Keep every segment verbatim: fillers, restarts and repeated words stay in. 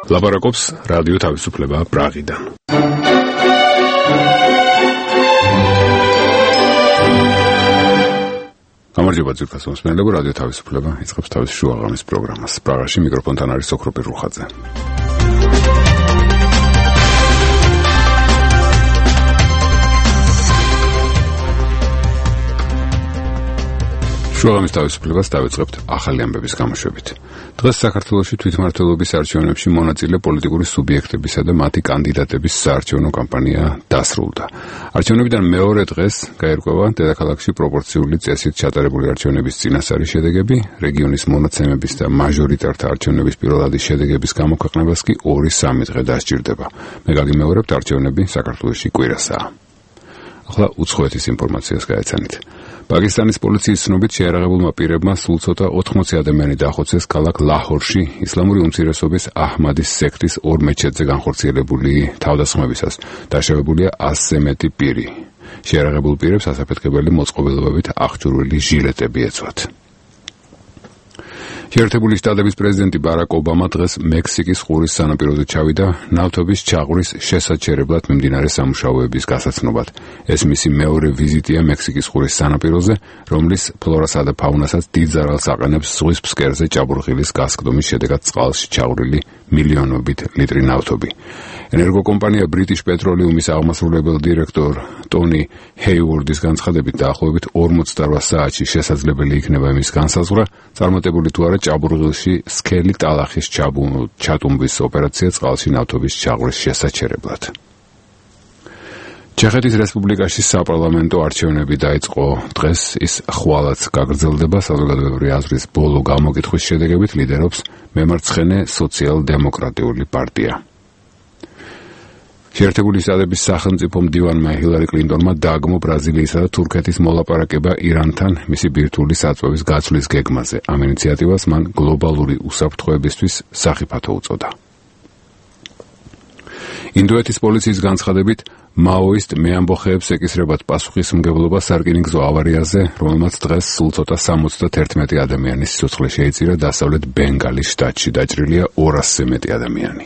ლაპარაკობს რადიო თავისუფლება პრაღიდან. გამარჯობა ძვირფას მოსმენელებო, რადიო თავისუფლება იწყებს თავის შუაღამის პროგრამას. პრაღაში მიკროფონთან არის ოქროპი რუხაძე. შუაღამის თავისუფლებას დავიწყებთ ახალი ამბების გამოშვებით. დღეს საქართველოში თვითმმართველობის არჩევნებში მონაწილე პოლიტიკური სუბიექტებისა და მათი კანდიდატების საარჩევნო კამპანია დასრულდა. არჩევნებიდან მეორე დღეს გაერკვევა დედაქალაქში პროპორციული წესით ჩატარებული არჩევნების წინასწარი შედეგები, რეგიონის მონაცემების და მაჟორიტართა არჩევნების პირველადი შედეგების გამოქვეყნებას კი ორი სამი დღე დასჭირდება. მე გაგიმეორებთ არჩევნები საქართველოში კვირასაა. ახლა უცხოეთის ინფორმაციას გაეცანით. პაკისტანის პოლიციის ცნობით შეიარაღებულმა პირებმა სულ ცოტა ოთხმოცი ადამიანი დაახოცეს ქალაქ ლაჰორში ისლამური უმცირესობის აჰმადის სექტის ორ მეჩეთზე განხორციელებული თავდასხმებისას. დაშავებულია ასზე მეტი პირი. შეიარაღებულ პირებს ასაფეთქებელი მოწყობილობებით აღჭურვილი ჟილეტები ეცვათ. შეერთებული შტატების პრეზიდენტი ბარაკ ობამა დღეს მექსიკის ყურის სანაპიროზე ჩავიდა ნავთობის ჩაღვრის შესაჩერებლად მიმდინარე სამუშაოების გასაცნობად. ეს მისი მეორე ვიზიტია მექსიკის ყურის სანაპიროზე, რომლის ფლორასა და ფაუნასაც დიდ ზარალს აყენებს ზღვის ფსკერზე ჭაბურღილის გასკდომის შედეგად წყალში ჩაღვრილი მილიონობით ლიტრი ნავთობი. ენერგოკომპანია ბრიტიშ პეტროლიუმის აღმასრულებელ დირექტორ ტონი ჰეივორდის განცხადებით დაახლოებით ორმოცდარვა საათში შესაძლებელი იქნება იმის განსაზღვრა, წარმატებული თუ არა ჭაბურღილში სქელი ტალახის ჩატუმბვის ოპერაცია წყალში ნავთობის ჩაღვრის შესაჩერებლად. ჩეხეთის რესპუბლიკაში საპარლამენტო არჩევნები დაიწყო დღეს, ის ხვალაც გაგრძელდება. საზოგადოებრივი აზრის ბოლო გამოკითხვის შედეგებით ლიდერობს მემარცხენე სოციალ-დემოკრატიული პარტია. შეერთებული შტატების სახელმწიფო მდივანმა ჰილარი კლინტონმა დააგმო ბრაზილიისა და თურქეთის მოლაპარაკება ირანთან მისი ბირთვული საწვევის გაცვლის გეგმაზე. ამ ინიციატივას მან გლობალური უსაფრთხოებისთვის სახიფათო უწოდა. ინდოეთის პოლიციის განცხადებით მაოისტ მეამბოხეებს ეკისრებათ პასუხისმგებლობა სარკინიგზო ავარიაზე, რომელმაც დღეს სულ ცოტა სამოცდაერთმეტი ადამიანის სიცოცხლე შეიწირა. დასავლეთ ბენგალის შტატში დაჭრილია ორასზე მეტი ადამიანი.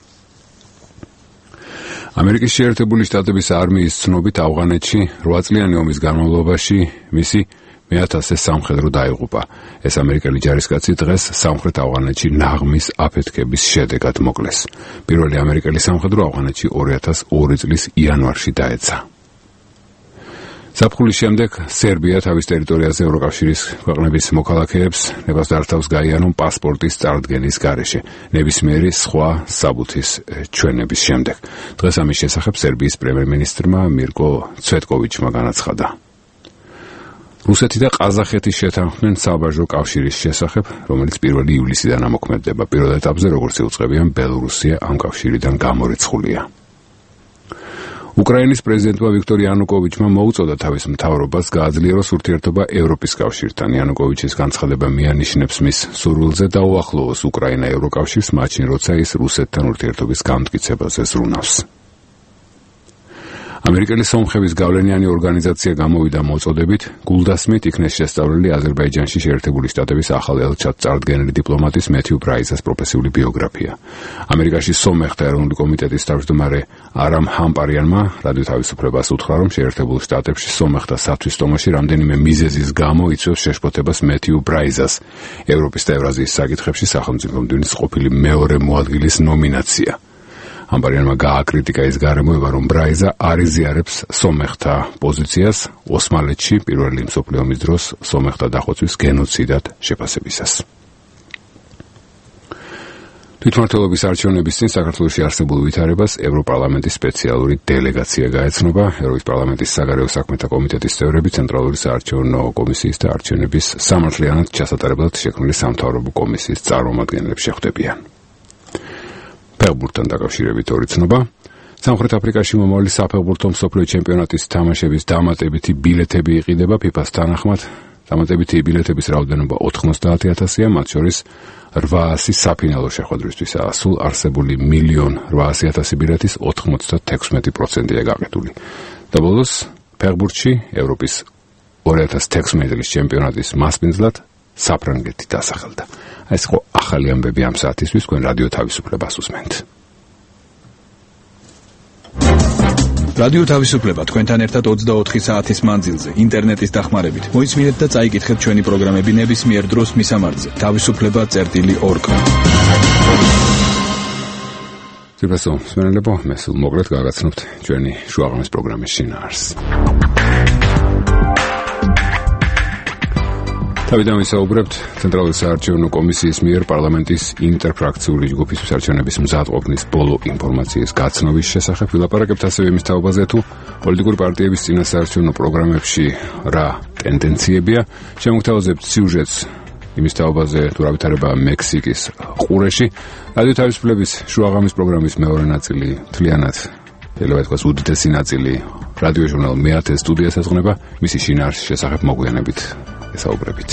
ამერიკის შეერთებული შტატების არმიის ცნობით ავღანეთში რვა წლიანი ომის განმავლობაში მისი მეათასე სამხედრო დაიღუპა. ეს ამერიკელი ჯარისკაცი დღეს სამხრეთ ავღანეთში ნაღმის აფეთქების შედეგად მოკლეს. პირველი ამერიკელი სამხედრო ავღანეთში ორი ათას ორი წლის იანვარში დაეცა. ზაფხულის შემდეგ სერბია თავის ტერიტორიაზე ევროკავშირის ქვეყნების მოქალაქეებს ნებას დართავს გაიანონ პასპორტის წარდგენის გარეშე, ნებისმიერი სხვა საბუთის ჩვენების შემდეგ. დღეს ამის შესახებ სერბიის პრემიერ-მინისტრმა მირკო ცვეტკოვიჩმა განაცხადა. რუსეთი და ყაზახეთი შეთანხმდნენ საბაჟო კავშირის შესახებ, რომელიც პირველი ივლისიდან ამოქმედდება. პირველ ეტაპზე, როგორც იუწყებიან, ბელორუსია ამ კავშირიდან გამორიცხულია. უკრაინის პრეზიდენტმა ვიქტორ იანუკოვიჩმა მოუწოდა თავის მთავრობას გააძლიეროს ურთიერთობა ევროპის კავშირთან. იანუკოვიჩის განცხადება მიანიშნებს მის სურვილზე დაუახლოვოს უკრაინა ევროკავშირს, მაშინ როცა ის რუსეთთან ურთიერთობის განმტკიცებაზე ზრუნავს. ამერიკელი სომხების გავლენიანი ორგანიზაცია გამოვიდა მოწოდებით, გულდასმით იქნეს შესწავლილი აზერბაიჯანში შეერთებული შტატების ახალ ელჩად წარდგენილი დიპლომატის მეთიუ ბრაიზას პროფესიული ბიოგრაფია. ამერიკაში სომეხთა ეროვნული კომიტეტის თავმჯდომარე არამ ჰამპარიანმა რადიო თავისუფლებას უთხრა, რომ შეერთებულ შტატებში სომეხთა სათვისტომოში რამდენიმე მიზეზის გამო იწვევს შეშფოთებას მეთიუ ბრაიზას. ევროპის და ევრაზიის საკითხებში სახელმწიფო მდივნის ყოფილი მეორე მოადგილის ნომინაცია. ამბარიანმა გააკრიტიკა ის გარემოება, რომ ბრაიზა არ იზიარებს სომეხთა პოზიციას ოსმალეთში პირველი მსოფლიო ომის დროს სომეხთა დახოცვის გენოციდად შეფასებისას. თვითმმართველობის არჩევნების წინ საქართველოში არსებულ ვითარებას ევროპარლამენტის სპეციალური დელეგაცია გაეცნობა. ევროპის პარლამენტის საგარეო საქმეთა კომიტეტის წევრები ცენტრალური საარჩევნო კომისიის და არჩევნების სამართლიანად ჩასატარებლად შექმნილი სამთავრობო კომისიის წარმომადგენლებს შეხვდებიან. ფეხბურთთან დაკავშირებით ორი ცნობა. სამხრეთ აფრიკაში მომავალი საფეხბურთო მსოფლიო ჩემპიონატის თამაშების დამატებითი ბილეთები იყიდება ფიფას თანახმად. დამატებითი ბილეთების რაოდენობა ოთხმოცდაათი ათასია, მათ შორის რვაასი საფინალო შეხვედრისთვის. სულ არსებული მილიონ რვაასი ათასი ბილეთის ოთხმოცდათექვსმეტი პროცენტია გაყიდული. და ბოლოს ფეხბურთში ევროპის ორი ათას თექვსმეტი წლის ჩემპიონატის მასპინძლად საფრანგეთი დასახელდა. ეს იყო ახალი ამბები ამ საათისთვის, თქვენ რადიო თავისუფლებას უსმენთ. რადიო თავისუფლება თქვენთან ერთად ოცდაოთხი საათის მანძილზე, ინტერნეტის დახმარებით. მოისმინეთ და წაიკითხეთ ჩვენი პროგრამები ნებისმიერ დროს მისამართზე. თავისუფლება წერტილი ორგ. Სიბრასო, მსმენელებო, მე სულ მოგლეთ გაგაცნობთ ჩვენი შუაღამის პროგრამის შინაარსს. თავიდან ვისაუბრებთ ცენტრალური საარჩევნო კომისიის მიერ პარლამენტის ინტერფრაქციული ჯგუფის არჩევნების მზადყოფნის ბოლო ინფორმაციის გაცნობის შესახებ. ვილაპარაკებთ ასევე იმის თაობაზე, თუ პოლიტიკური პარტიების წინასაარჩევნო პროგრამებში რა ტენდენციებია. შემოგთავაზებთ სიუჟეტს იმის თაობაზე, თუ რა ვითარება მექსიკის ყურეში. რადიო თავისუფლების შუაღამის პროგრამის მეორე ნაწილი მთლიანად, შეიძლება ითქვას უდიდესი ნაწილი, რადიო ჟურნალ მეათე სტუდიას ეძღვნება. მისი შინაარსის შესახებ მოგვიანებით ესაუბრებით.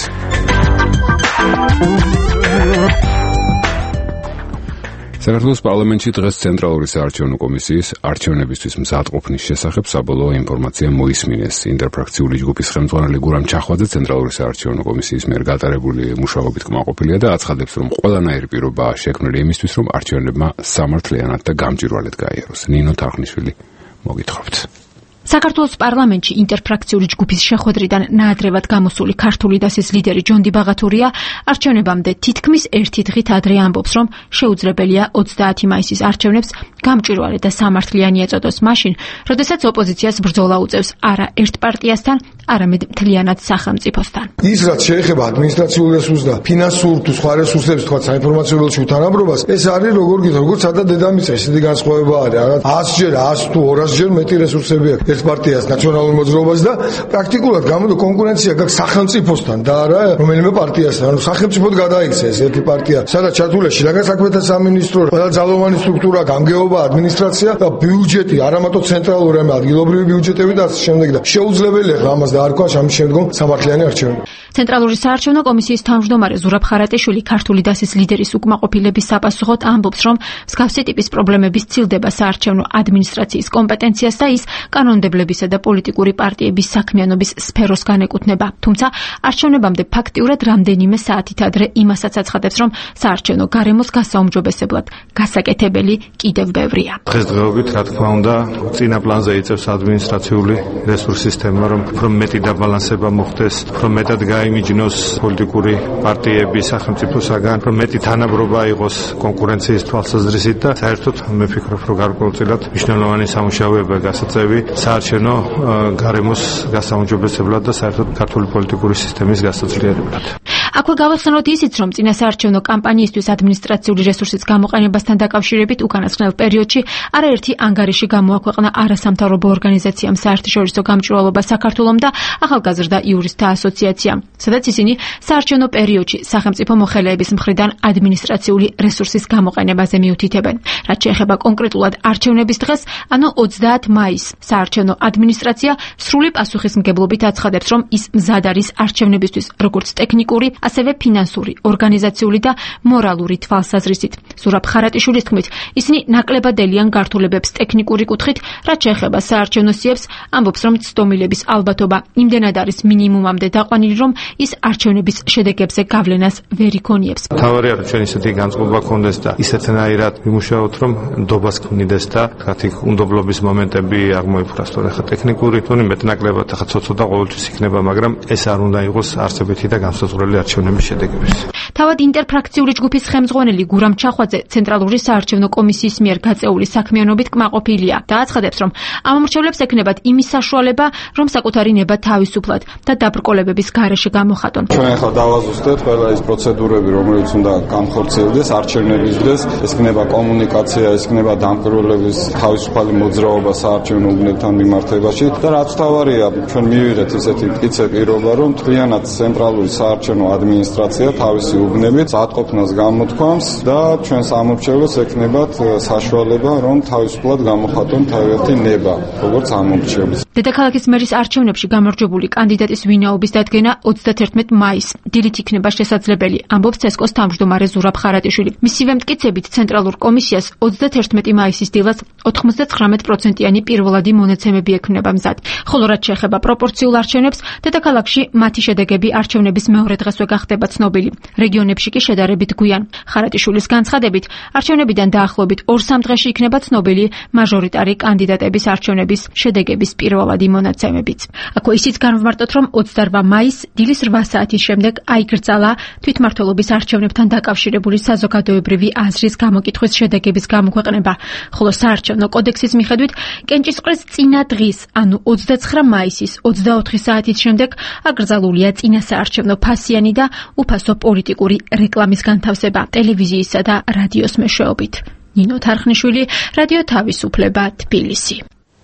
საქართველოს პარლამენტში დღეს ცენტრალური საარჩევნო კომისიის არჩევნებისთვის მზადყოფნის შესახებ საბოლოო ინფორმაცია მოისმინეს. ინტერფრაქციული ჯგუფის ხელმძღვანელი გურამ ჩახვაძე ცენტრალური საარჩევნო კომისიის მიერ გატარებული მუშაობით კმაყოფილია და აცხადებს, რომ ყველანაირი პირობაა შექმნილი იმისთვის, რომ არჩევნებმა სამართლიანად და გამჭვირვალედ გაიაროს. ნინო თარხნიშვილი, მოგითხრობთ. საქართველოს პარლამენტში ინტერფრაქციული ჯგუფის შეხვედრიდან ნაადრევად გამოსული ქართული დასის ლიდერი ჯონ დი-ბაღათურია არჩევნებამდე თითქმის ერთი დღით ადრე ამბობს, რომ შეუძლებელია ოცდაათი მაისის არჩევნებს გამჭვირვალე და სამართლიანი ეწოდოს მაშინ, როდესაც ოპოზიციას ბრძოლა უწევს არა ერთ პარტიასთან, არამედ მთლიანად სახელმწიფოსთან. ის რაც შეეხება ადმინისტრაციულ რესურსს და ფინანსურ თუ სხვა რესურსებს, თქვა საინფორმაციო ველში თანამრობას, ეს არის როგორ გითხრა, როგორც სადა დედამიწა, ესეთი განსხვავება არის. რაღაც ასჯერ, ას თუ ორასჯერ მეტი რესურსები აქვს ერთ პარტიას ნაციონალურ მოძრაობას და პრაქტიკულად გამოდი კონკურენცია გაქვს სახელმწიფოსთან და არა რომელიმე პარტიასთან. ანუ სახელმწიფოდ გადაიქცა ეს ერთი პარტია, სადაც ჩართულია შინაგან საქმეთა სამინისტრო, ყველა ძალოვანი სტრუქტურა, გამგეობა, ადმინისტრაცია და ბიუჯეტი, არა მარტო ცენტრალური, არამედ ადგილობრივი ბიუჯეტები და ასე შემდეგ და შეუძლებელია ამას დაარქვა ამის შემდგომ სამართლიანი არჩევნები. ცენტრალური საარჩევნო კომისიის თავმჯდომარე ზურაბ ხარატიშვილი ქართული დასის ლიდერის უკმაყოფილების საპასუხოდ ამბობს, რომ მსგავსი ტიპის პრობლემების ცილდება საარჩევნო ადმინისტრაციის კომპეტენციას და ის კანონმდებლებისა და პოლიტიკური პარტიების საქმიანობის სფეროს განეკუთვნება. თუმცა არჩევნებამდე ფაქტიურად რამდენიმე საათით ადრე იმასაც აცხადებს, რომ საარჩევნო გარემოს გასაუმჯობესებლად გასაკეთებელი კიდევ ბევრია. დღესდღეობით, რა თქმა უნდა, წინა პლანზე იწევს ადმინისტრაციული რესურსის სისტემა, რომ უფრო მეტი დაბალანსება მოხდეს, უფრო მეტად გაიმიჯნოს პოლიტიკური პარტიები სახელმწიფოსაგან, რომ მეტი თანაბრობა იყოს კონკურენციის თვალსაზრისით და საერთოდ მე ვფიქრობ, რომ გარკვეულწილად მნიშვნელოვანი სამუშაოებია გასაწევი საარჩევნო გარემოს გასაუმჯობესებლად და საერთოდ ქართული პოლიტიკური სისტემის გასაძლიერებლად. აქვე გავახსენოთ ისიც, რომ წინასაარჩევნო კამპანიისთვის ადმინისტრაციული რესურსის გამოყენებასთან დაკავშირებით უკანასკნელ პერიოდში არაერთი ანგარიში გამოაქვეყნა არასამთავრობო ორგანიზაციამ საერთაშორისო გამჭვირვალობა საქართველომ და ახალგაზრდა იურისტთა ასოციაციამ, სადაც ისინი საარჩევნო პერიოდში სახელმწიფო მოხელეების მხრიდან ადმინისტრაციული რესურსის გამოყენებაზე მიუთითებენ. რაც შეეხება კონკრეტულად არჩევნების დღეს, ანუ ოცდაათ მაისს, საარჩევნო ადმინისტრაცია სრული პასუხისმგებლობით აცხადებს, რომ ის მზად არის არჩევნებისთვის როგორც ტექნიკური, ასევე ფინანსური, ორგანიზაციული და მორალური თვალსაზრისით. ზურაბ ხარატიშვილის თქმით, ისინი ნაკლებად ელიან გართულებებს ტექნიკური კუთხით, რაც შეეხება საარჩევნო სიებს, ამბობს, რომ ცდომილების ალბათობა იმდენად არის მინიმუმამდე დაყვანილი, რომ ის არჩევნების შედეგებზე გავლენას ვერ იქონიებს. თავარი არის ჩვენ ისეთი განწყობა ქონდეს და ისეთნაირად ვიმუშაოთ, რომ ნდობას ქმნიდეს და თქვათ იქ უნდობლობის მომენტები აღმოიფხვრას, თორე ხა ტექნიკური თუნი მეტნაკლებად ხა ცოტა ყოველთვის იქნება, მაგრამ ეს არ უნდა იყოს არსებითი და განსაზღვრელი არჩევნების შედეგების. თავად ინტერფრაქციული ჯგუფის ხელმძღვანელი გურამ ჩახვაძე ცენტრალური საარჩევნო კომისიის მიერ გაწეული საქმიანობით კმაყოფილია და აცხადებს, რომ ამომრჩევლებს ექნებათ იმის საშუალება, რომ საკუთარი ნება თავისუფლად და დაბრკოლებების გარეშე გამოხატონ. ჩვენ ახლა დავაზუსტეთ ყველა ის პროცედურები, რომელიც უნდა განხორციელდეს არჩევნების დღეს, ეს იქნება კომუნიკაცია, ეს იქნება დამკვირვებლების თავისუფალი მოძრაობა საარჩევნო უბნებთან მიმართებაში და რაც თავარია, ჩვენ მივიღეთ ისეთი მტკიცე პირობა, რომ მთლიანად ცენტრალური საარჩევნო ადმინისტრაცია თავისი უბნებით ზადყოფნას გამოთქვამს და ჩვენს ამომრჩევლებს ექნებათ საშუალება, რომ თავისუფლად გამოხატონ თავიანთი ნება, როგორც ამომრჩევლის. დედაქალაქის მერის არჩევნებში გამარჯვებული კანდიდატის ვინაობის დადგენა ოცდათერთმეტ მაისს დილით იქნება შესაძლებელი, ამბობს ცესკოს თავმჯდომარე ზურაბ ხარატიშვილი. მისივე მტკიცებით ცენტრალურ კომისიას ოცდათერთმეტი მაისის დილას ოთხმოცდათხრამეტ პროცენტიანი პირველადი მონაცემები ექმნება მზად. ხოლო რაც შეეხება პროპორციულ არჩევნებს, დედაქალაქში მათი შედეგები არჩევნების მეორე დღესვე გახდება ცნობილი. რეგიონებში კი შედარებით გვიან. ხარატიშვილის განცხადებით, არჩევნებიდან დაახლოებით ორ-სამ დღეში იქნება ცნობილი მაჟორიტარი კანდიდატების არჩევნების შედეგების პირველადი მონაცემებიც. აქ ისიც განვმარტოთ, რომ ოცდაოთხ მაისს დილის რვა საათის შემდეგ აიკრძალა თვითმმართველობის არჩევნებთან დაკავშირებული საზოგადოებრივი აზრის გამოკითხვის შედეგების გამოქვეყნება, ხოლო საარჩევნო კოდექსის მიხედვით კენჭისყრის წინა დღის, ანუ ოცდაცხრა მაისის ოცდაოთხი საათის შემდეგ აკრძალულია წინა საარჩევნო ფასიანი და უფასო პოლიტიკური რეკლამის განთავსება ტელევიზიისა და რადიოს მეშვეობით. ნინო თარხნიშვილი, რადიო თავისუფლება, თბილისი.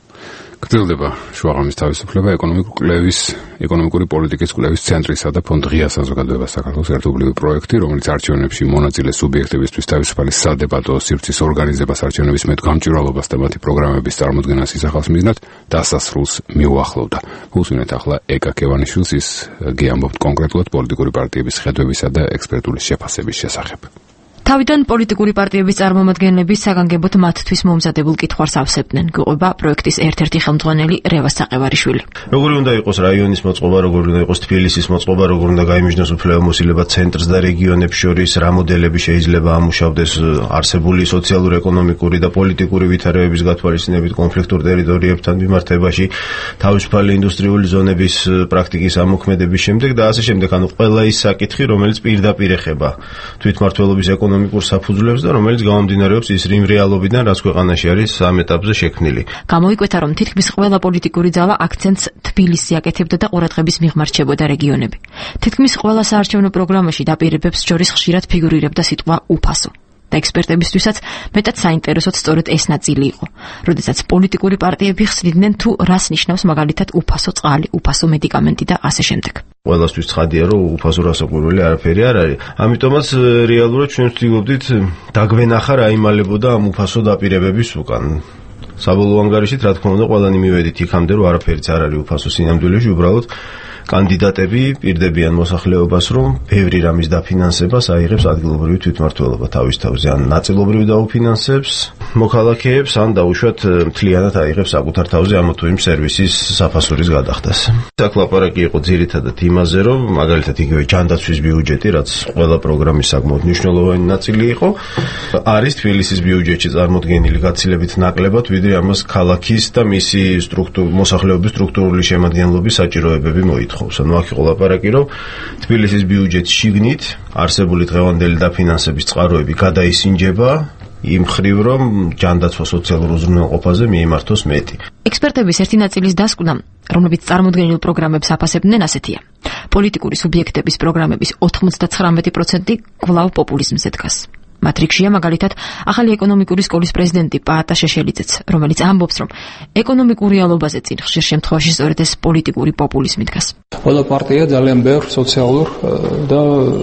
გრძელდება შუაღამის თავისუფლება ეკონომიკური კვლევის, ეკონომიკური პოლიტიკის კვლევის ცენტრისა და ფონდ ღია საზოგადოება საქართველოს ერთობლივი პროექტი, რომელიც არჩევნებში მონაწილე სუბიექტებისთვის თავისუფალი სადებატო სივრცის ორგანიზებას, არჩევნების მეტ გამჭვირვალობას და მათი პროგრამების წარმოდგენას ისახავს მიზნად, დასასრულს მიუახლოვდა. უსვინეთ ახლა ეკა კევანიშვილს, ის გიამბობთ კონკრეტულად პოლიტიკური პარტიების ხედვებისა და ექსპერტული შეფასების შესახებ. თავიდან პოლიტიკური პარტიების წარმომადგენლები საგანგებოდ მათთვის მომზადებულ კითხვას ავსებდნენ. გვიყვება პროექტის ერთ-ერთი ხელმძღვანელი რევას საყევარიშვილი. როგორი უნდა იყოს რაიონის მოწყობა, როგორი უნდა იყოს თბილისის მოწყობა, როგორი უნდა გაიმიჯნოს უფლებამოსილება ცენტრს და რეგიონებს შორის, რა მოდელები შეიძლება ამუშავდეს არსებული სოციალურ-ეკონომიკური და პოლიტიკური ვითარებების გათვალისწინებით კონფლიქტურ ტერიტორიებთან მიმართებაში, თავისუფალი ინდუსტრიული ზონების პრაქტიკის ამოქმედების შემდეგ და ასე შემდეგ. ანუ ყველა ის საკითხი, რომელიც პირდაპირ ეხება თვითმმართველობის ეკონომიკურ საფუძვლებს და რომელიც გამომდინარეობს ის რიმ რეალობიდან, რაც ქვეყანაში არის ამ ეტაპზე შექმნილი. გამოიკვეთა, რომ თითქმის ყველა პოლიტიკური ძალა აქცენტს თბილისზე აკეთებდა და ყურადღების მიღმა რჩებოდა რეგიონები. თითქმის ყველა საარჩევნო პროგრამაში დაპირებებს შორის ხშირად ფიგურირებდა სიტყვა უფასო. და ექსპერტებისთვისაც მეტად საინტერესოდ სწორედ ეს ნაწილი იყო. როდესაც პოლიტიკური პარტიები ხსნიდნენ თუ რას ნიშნავს მაგალითად უფასო წყალი, უფასო მედიკამენტი და ასე შემდეგ. ყველასთვის ცხადია, რომ უფასო რასაკვირველი არაფერი არ არის. ამიტომაც რეალურად ჩვენ ვთქვით, დაგვენახა რა იმალებოდა ამ უფასო დაპირებების უკან. საბოლოო ანგარიშით, რა თქმა უნდა, ყველანი მივედით იქამდე, რომ არაფერიც არ არის უფასო სინამდვილეში, უბრალოდ კანდიდატები პირდებიან მოსახლეობას, რომ ბევრი რამის დაფინანსებას აიღებს ადგილობრივი თვითმმართველობა თავის თავზე, ან ნაწილობრივ დაუფინანსებს მოქალაქეებს, ან დაუშვათ მთლიანად აიღებს საკუთარ თავზე ამ თუ იმ სერვისის საფასურის გადახდას. აქ ლაპარაკი იყო ძირითადად იმაზე, რომ მაგალითად იგივე ჯანდაცვის ბიუჯეტი, რაც ყველა პროგრამის საკმაოდ მნიშვნელოვანი ნაწილი იყო, არის თბილისის ბიუჯეტში წარმოდგენილი გაცილებით ნაკლებად, ვიდრე ამას ქალაქის და მისი სტრუქტურული მოსახლეობის სტრუქტურული შემადგენლობის საჭიროებები მოითხოვს. ანუ აქ იყო ლაპარაკი, რომ თბილისის ბიუჯეტის შიგნით არსებული დღევანდელი დაფინანსების წყაროები გადაისინჯება იმ ხრივ, რომ ჯანდაცვა სოციალურ უზრუნველყოფაზე მიემართოს მეტი. ექსპერტების ერთი ნაწილის დასკვნა, რომლებიც წარმოდგენილ პროგრამებს აფასებდნენ, ასეთია. პოლიტიკური სუბიექტების პროგრამების ოთხმოცდათხრამეტი პროცენტი კვლავ პოპულიზმზე დგას. მატრიქსია მაგალითად ახალი ეკონომიკური სკოლის პრეზიდენტი პაატა შეშელიძეც, რომელიც ამბობს, რომ ეკონომიკურ რეალობაზე წინ ხშირ შემთხვევაში სწორედ ეს პოლიტიკური პოპულიზმი დგას. ყველა პარტია ძალიან ბევრ სოციალურ და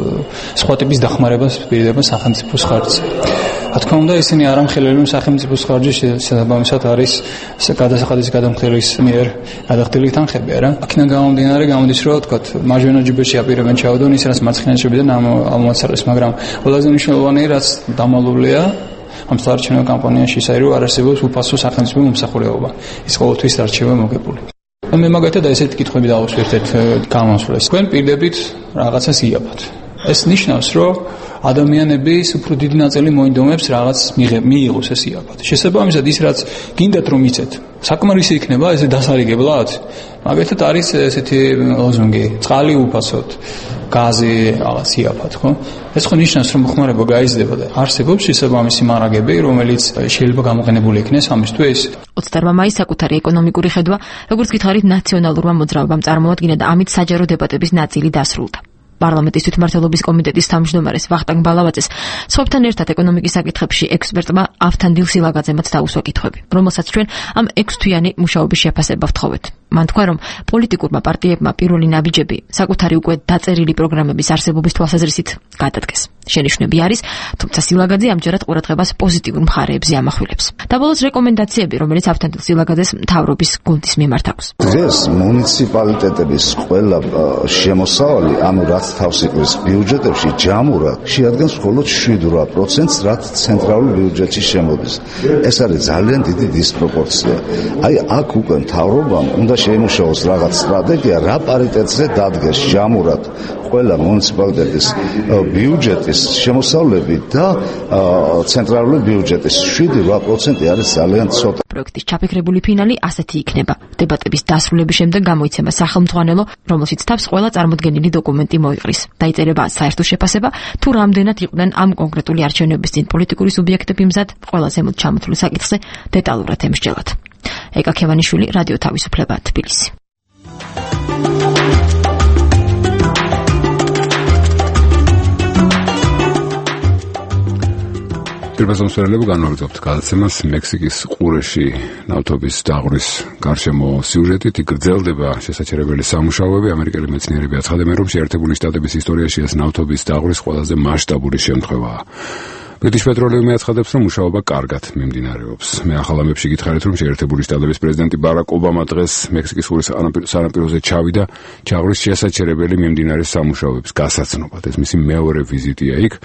სხვა ტიპის დახმარებას პირდება სახელმწიფოს ხარჯზე. რა თქმა უნდა, ისინი არ ამხელებენ სახელმწიფოს ხარჯზე, შესაბამისად არის გადასახადის გადამხდელის მიერ გადახდილი თანხები, რა. აქედან გამომდინარე გამოდის, რომ თქვათ, მარჯვენა ჯიბეში აპირებენ ჩაუდონ ის, რაც მარცხენა ჯიბედან ამოაცარეს, მაგრამ ყველაზე მნიშვნელოვანი რაც დამალულია ამ საარჩევნო კამპანიაში ისე რომ არ არსებობს უფასო სახელმწიფო მომსახურება. ის ყოველთვის არჩევა მოგებული. მე მაგათად ესეთი კითხვები დავუსვით ერთ გამოსვლას. თქვენ პირდებით რაღაცას იაფად. ეს ნიშნავს, რომ ადამიანების უფრო დიდი ნაწილი მოინდომებს რაღაც მიიღოს ეს იაფად. შესაბამისად ის რაც გინდათ რომ იცეთ, საკმარისი იქნება ესე დასარიგებლად. მაგათად არის ესეთი ლოზუნგი, წყალი უფასოდ, გაზი რაღაც იაფად, ხო? ეს ხო ნიშნავს რომ ხმარება გაიზრდება და არსებობს შესაბამისი მარაგები, რომელიც შეიძლება გამოყენებული იქნეს ამისთვის. ოცდაოთხ მაისს საკუთარი ეკონომიკური ხედვა, როგორც გითხარით, ნაციონალურმა მოძრაობამ წარმოადგინა და ამით საჯარო დებატების ნაწილი დასრულდა. პარლამენტის თვითმმართველობის კომიტეტის თავმჯდომარეს ვახტანგ ბალავაძეს სხვებთან ერთად ეკონომიკის საკითხებში ექსპერტმა ავთანდილ სილაგაძემაც დაუსვა კითხვები, რომელსაც ჩვენ ამ ექვსთვიანი მუშაობის შეფასება ვთხოვეთ. მან თქვა, რომ პოლიტიკურმა პარტიებმა პირველი ნაბიჯები საკუთარი უკვე დაწერილი პროგრამების არსებობის თვალსაზრისით გადადგეს. შენიშვნები არის, თუმცა სილაგაძე ამჯერად ყურადღებას პოზიტიურ მხარეებზე ამახვილებს. დაბოლოს რეკომენდაციები, რომელიც ავთანდილ სილაგაძეს მთავრობის გუნდის მიმართ აქვს. დღეს მუნიციპალიტეტების ყველა შემოსავალი, ანუ რაც თავს იყრის ბიუჯეტებში ჯამურად შეადგენს მხოლოდ შვიდ პროცენტს, რაც ცენტრალურ ბიუჯეტში შემოდის. ეს არის ძალიან დიდი დისპროპორცია. აი აქ უკვე მთავრობამ უნდა შეიმუშაოს რაღაც სტრატეგია, რა პარიტეტზე დადგეს ჯამურად ყველა მუნიციპალიტეტის ბიუჯეტის შემოსავლები და ცენტრალური ბიუჯეტის შვიდ პროცენტი არის ძალიან ცოტა. პროექტის ჩაფიქრებული ფინალი ასეთი იქნება. დებატების დასრულების შემდეგ გამოიცემა სახელმძღვანელო, რომელშიც თავს ყველა წარმოდგენილი დოკუმენტი მოიყრის. დაიწერება საერთო შეფასება, თუ რამდენად იყვნენ ამ კონკრეტული არჩევნების წინ პოლიტიკური სუბიექტები მზად, ყველა ზემოთ ჩამოთვლილ საკითხზე დეტალურად ემსჯელად. ეკა ქევანიშვილი, რადიო თავისუფლება, თბილისი. პირბაზომსვერელები განმარტებთ გადაცემას მექსიკის ყურეში ნავთობის დაღვრის გარშემო სიუჟეტით. გრძელდება შესაჩერებელი სამუშაოები. ამერიკელი მეცნიერები აცხადებენ, რომ შეერთებული შტატების ისტორიაში ეს ნავთობის დაღვრის ყველაზე მასშტაბური შემთხვევაა. ბრიტიშ პეტროლიუმი აცხადებს, რომ მუშაობა კარგად მიმდინარეობს. მე ახალ ამებში გითხარით, რომ შეერთებული შტატების პრეზიდენტი ბარაკ ობამა დღეს მექსიკის ყურის სანაპიროზე ჩავიდა ჩაღვრის შესაჩერებელი მიმდინარე სამუშაოების გასაცნობად. ეს მისი მეორე ვიზიტია იქ.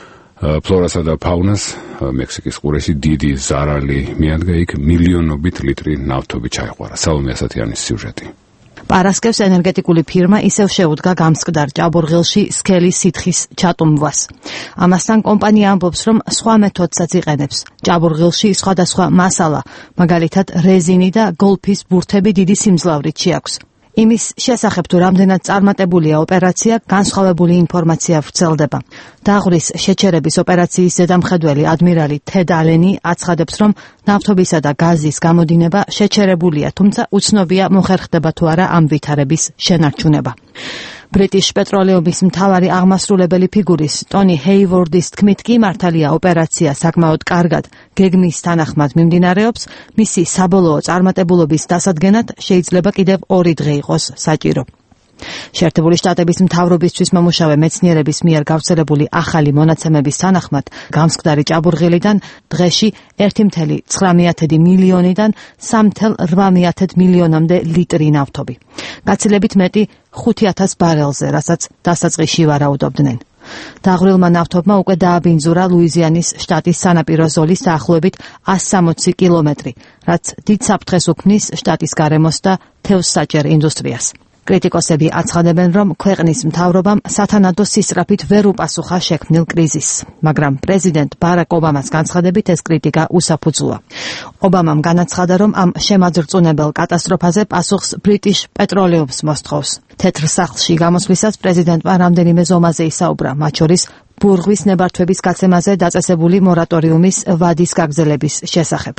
ფლორასა და ფაუნას მექსიკის ყურეში დიდი ზარალი მიადგა, იქ მილიონობით ლიტრი ნავთობი ჩაიყვარა. სალომე ასათიანის სიუჟეტი. პარასკევს ენერგეტიკული ფირმა ისევ შეუდგა გამსკდარ ჭაბურღილში სქელის სითხის ჩატუმვას. ამასთან კომპანია ამბობს, რომ სხვა მეთოდსაც იყენებს. ჭაბურღილში სხვადასხვა მასალა, მაგალითად რეზინი და გოლფის ბურთები დიდი სიმძლავრით შეაქვს. იმის შესახებ თუ რამდენად წარმატებულია ოპერაცია, განსხვავებული ინფორმაცია ვრცელდება. დაღვრის შეჩერების ოპერაციის ზედამხედველი ადმირალი თედ ალენი აცხადებს, რომ ნავთობისა და გაზის გამოდინება შეჩერებულია, თუმცა უცნობია მოხერხდება თუ არა ამ ვითარების შენარჩუნება. ბრიტიშ პეტროლიუმის მთავარი აღმასრულებელი ფიგურის ტონი ჰეივორდის თქმით კი მართალია ოპერაცია საკმაოდ კარგად გეგმის თანახმად მიმდინარეობს, მისი საბოლოო წარმატებულობის დასადგენად შეიძლება კიდევ ორი დღე იყოს საჭირო. შეერთებული შტატების მთავრობისთვის მომუშავე მეცნიერების მიერ გავრცელებული ახალი მონაცემების თანახმად გამსკდარი ჭაბურღილიდან დღეში ერთი კoma ცხრა მილიონიდან სამი კoma რვა მილიონამდე ლიტრი ნავთობი. გაცილებით მეტი ხუთი ათას ბარელზე, რასაც დასაწყისში ვარაუდობდნენ. დაღვრილმა ნავთობმა უკვე დააბინძურა ლუიზიანის შტატის სანაპირო ზოლის დაახლოებით ასი სამოცი კილომეტრი, რაც დიდ საფრთხეს უქმნის შტატის გარემოს და თევზსაჭერ ინდუსტრიას. კრიტიკოსები აცხადებენ, რომ ქვეყნის მთავრობამ სათანადო სისწრაფით ვერ უპასუხა შექმნილ კრიზისს, მაგრამ პრეზიდენტ ბარაკ ობამას განცხადებით ეს კრიტიკა უსაფუძვოა. ობამამ განაცხადა, რომ ამ შემაძრწუნებელ კატასტროფაზე პასუხს ბრიტიშ პეტროლიუმს მოსთხოვს. თეთრ სახლში გამოსვლისას პრეზიდენტმა რამდენიმე ზომაზე ისაუბრა, მათ შორის ბურღვის ნებართვების გაცემაზე დაწესებული მორატორიუმის ვადის გაგრძელების შესახებ.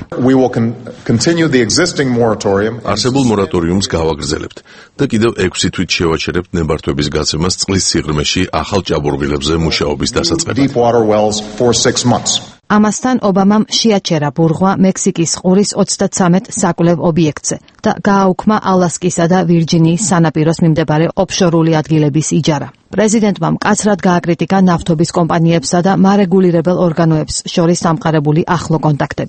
არსებულ მორატორიუმს გავაგრძელებთ და კიდევ ექვსი თვით შევაჩერებთ ნებართვების გაცემას წყლის სიღრმეში ახალ ჭაბურღილებზე მუშაობის დასაწყებად. ამასთან ობამამ შეაჩერა ბურღვა მექსიკის ყურის ოცდათსამეტ საკვლევ ობიექტზე და გააუქმა ალასკისა და ვირჯინიის სანაპიროს მიმდებარე ოფშორული ადგილების იჯარა. პრეზიდენტმა მკაცრად გააკრიტიკა ნავთობის კომპანიებსა და მარეგულირებელ ორგანოებს შორის დამყარებული ახლო კონტაქტები.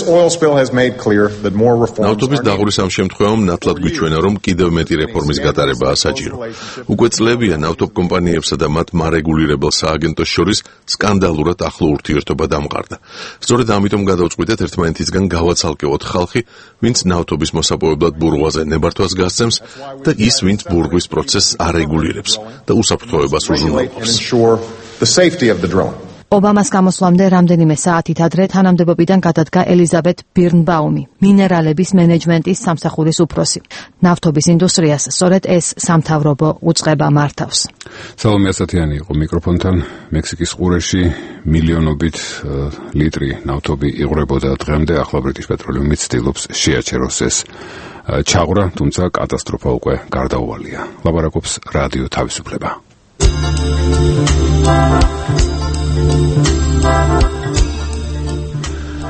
ნავთობის დაღვრის ამ შემთხვევამ ნათლად გვიჩვენა, რომ კიდევ მეტი რეფორმის გატარებაა საჭირო. უკვე წლებია ნავთობ კომპანიებსა და მათ მარეგულირებელ სააგენტოს შორის სკანდალურად ახლო ურთიერთობა დამყარდა. სწორედ ამიტომ გადავწყვიტეთ ერთმანეთისგან გავაცალკევოთ ხალხი, ვინც ნავთობის მოსაპოვებლად ბურღვაზე ნებართვას გასცემს და ის, ვინც ბურღვის პროცესს არეგულირებს და უსაფრთხოებას უზრუნველყოფს. ობამას გამოსვლამდე რამდენიმე საათით ადრე თანამდებობიდან გადადგა ელიზაბეთ ბირნბაუმი, მინერალების მენეჯმენტის სამსახურის უფროსი. ნავთობის ინდუსტრიას სწორედ ეს სამთავრობო უწყება მართავს. სალომე ასათიანი იყო მიკროფონთან. მექსიკის ყურეში მილიონობით ლიტრი ნავთობი იღვრებოდა დღემდე. ახლა ბრიტიშ პეტროლიუმი ცდილობს შეაჩეროს ეს ჩაღვრა, თუმცა კატასტროფა უკვე გარდაუვალია. ლაპარაკობს რადიო თავისუფლება.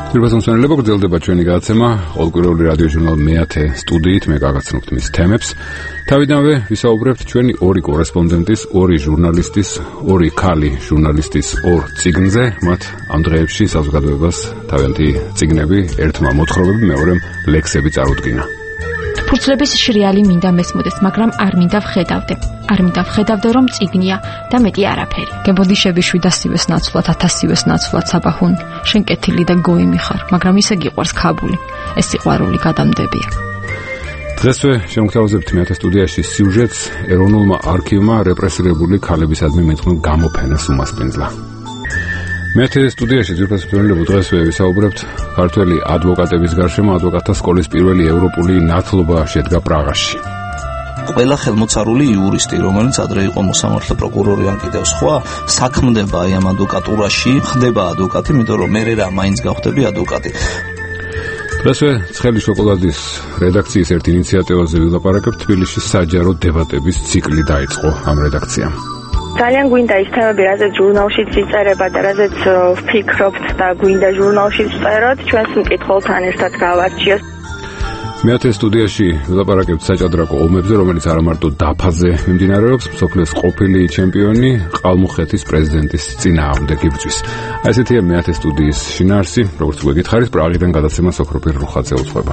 ძირფასმსვენელებო, გრძელდება ჩვენი გადაცემა ყოველკვირეული რადიოჟურნალ მეათე სტუდიით, მე გაგაცნობთ მის თემებს. თავიდანვე ვისაუბრებთ ჩვენი ორი კორესპონდენტის, ორი ჟურნალისტის, ორი ქალი ჟურნალისტის ორ წიგნზე, მათ ამ დღეებში საზოგადოებას თავიანთი წიგნები, ერთმა მოთხრობები, მეორემ ლექსები წარუდგინა. ფურცლების შრიალი მინდა მესმოდეს, მაგრამ არ მინდა ვხედავდე. არ მინდა ვხედავდე, რომ წიგნია და მეტი არაფერი. გებოდიშები შვიდასივეს ნაცვლად, ათასივეს ნაცვლად საბაჰუნ, შენ კეთილი და გოიმი ხარ, მაგრამ ისე გიყვარს ქაბული. ეს სიყვარული გადამდებია. დღესვე შემოგთავაზებთ მეათე სტუდიაში სიუჟეტს ეროვნულმა არქივმა რეპრესირებული ქალებისადმი მეტყნულ გამოფენას უმასპინძლა. მეათე სტუდიაში ძირფასმსვენელებო, დღესვე ვისაუბრებთ ქართველი ადვოკატების გარშემო ადვოკატთა სკოლის პირველი ევროპული ნათლობა შედგა პრაღაში. ყველა ხელმოწარული იურისტი, რომელიც ადრე იყო მოსამართლე პროკურორი ან კიდევ სხვა, საქმდება აი ამ ადვოკატურაში, ხდება ადვოკატი, იმიტომ რომ მე რა მაინც გავხდები ადვოკატი. დღესვე ცხელი შოკოლადის რედაქციის ერთ ინიციატივაზე ვილაპარაკებთ. თბილისში საჯარო დებატების ციკლი დაიწყო ამ რედაქციამ. ძალიან გვინდა ის თემები, რაზეც ჟურნალშიც იწერება და რაზეც ვფიქრობთ და გვინდა ჟურნალშიც წეროთ, ჩვენს მკითხველთან ერთად გავარჩიოს. მეათე სტუდიაში ვილაპარაკებთ საჭადრაკო ომებზე, რომელიც არა მარტო დაფაზე მიმდინარეობს, მსოფლიოს ყოფილი ჩემპიონი ყალმუხეთის პრეზიდენტის წინააღმდეგ იბრძვის. აი ესეთია მეათე სტუდიის შინაარსი, როგორც გვეკითხარით, პრაღიდან გადაცემა სოფროფირ რუხაძე უძღვება.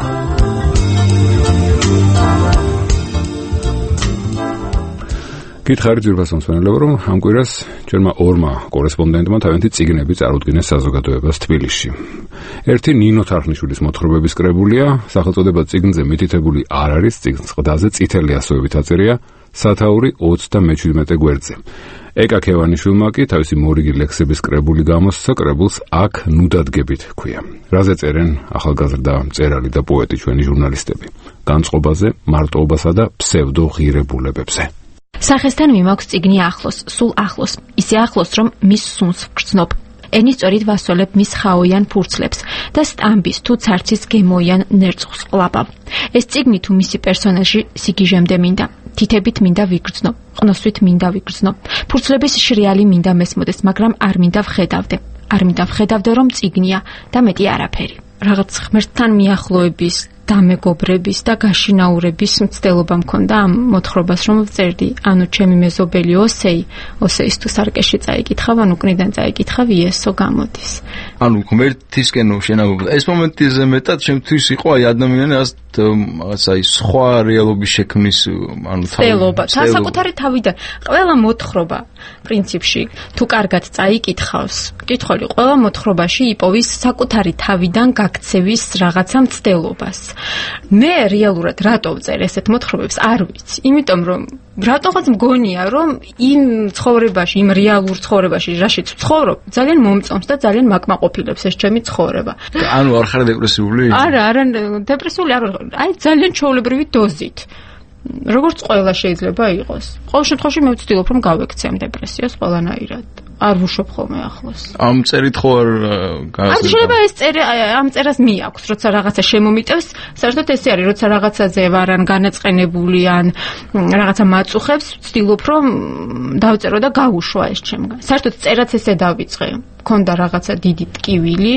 გითხარით ძირფასმსვენელებო, რომ ამ კვირას ჩვენმა ორმა კორესპონდენტმა თავიანთი წიგნები წარუდგინეს საზოგადოებას თბილისში. ერთი ნინო თარხნიშვილის მოთხრობების კრებულია, სახელწოდება წიგნზე მითითებული არ არის, წიგნის ყდაზე წითელი ასოებით აწერია სათაური ოცდამეჩვიდმეტე გვერდზე. ეკა ქევანიშვილმა კი თავისი მორიგი ლექსების კრებული გამოსცა, კრებულს აქ ნუდადგებით ჰქვია. რაზე წერენ ახალგაზრდა მწერალი და პოეტი ჩვენი ჟურნალისტები? განწყობაზე, მარტოობასა და ფსევდო ღირებულებებზე. სახესთან მიმაქვს წიგნი ახლოს, სულ ახლოს, ისე ახლოს, რომ მის სუნს ვგრძნობ. ენისწორით ვასწავლებ მის ხაოიან ფურცლებს და სტამბის თუ ცარცის გემოიან ნერწყვს ყლაპავ. ეს წიგნი თუ მისი პერსონაჟი სიგიჟემდე მინდა, თითებით მინდა ვიგრძნო, ყნოსვით მინდა ვიგრძნო. ფურცლების შრიალი მინდა მესმოდეს, მაგრამ არ მინდა ვხედავდე. არ მინდა ვხედავდე, რომ წიგნია და მეტი არაფერი. რაღაც ღმერთთან მიახლოების, დამეგობრების და გაშინაურების მცდელობა მქონდა ამ მოთხრობას, რომ ვწერდი. ანუ ჩემი მეზობელი ოსეი, ოსეის თუ სარკეში წაიკითხავ, ანუ უკნიდან წაიკითხავ, იესო გამოდის. ანუ ღმერთისკენ შენაგობა. ეს მომენტიზე მეტად შემთხვევის იყო აი ადამიანი რაღაც აი სხვა რეალობის შექმნის ანუ მცდელობა. საკუთარი თავიდან ყველა მოთხრობა პრინციპში თუ კარგად წაიკითხავს, კითხველი ყველა მოთხრობაში იპოვის საკუთარი თავიდან გაქცევის რაღაცა მცდელობას. მე რეალურად რატო ვწერ ესეთ მოთხრობებს არ ვიცი. იმიტომ რომ რატოღაც მგონია რომ იმ ცხოვრებაში, იმ რეალურ ცხოვრებაში, რაშიც ვცხოვრობ, ძალიან მომწონს და ძალიან მაკმაყოფილებს ეს ჩემი ცხოვრება. ანუ არ ხარ დეპრესიული? არა, არა, დეპრესიული არ ვარ. აი ძალიან ჩვეულებრივი დოზით. როგორც ყველა შეიძლება იყოს. ყოველ შემთხვევაში მე ვცდილობ რომ გავექცე ამ დეპრესიას ყველანაირად. არ ვუშვებ ხოლმე ახლოს. ამ წერით ხო არ გასაგებია. ან შეიძლება ეს წერა ამ წერას მიაქვს, როცა რაღაცა შემომიტევს, საერთოდ ესე არის, როცა რაღაცაზე ვარ ან განაწყენებული ან რაღაცა მაწუხებს, ვცდილობ რომ დავწერო და გავუშვა ეს ჩემგან. საერთოდ წერაც ესე დავიწყე. მქონდა რაღაცა დიდი ტკივილი,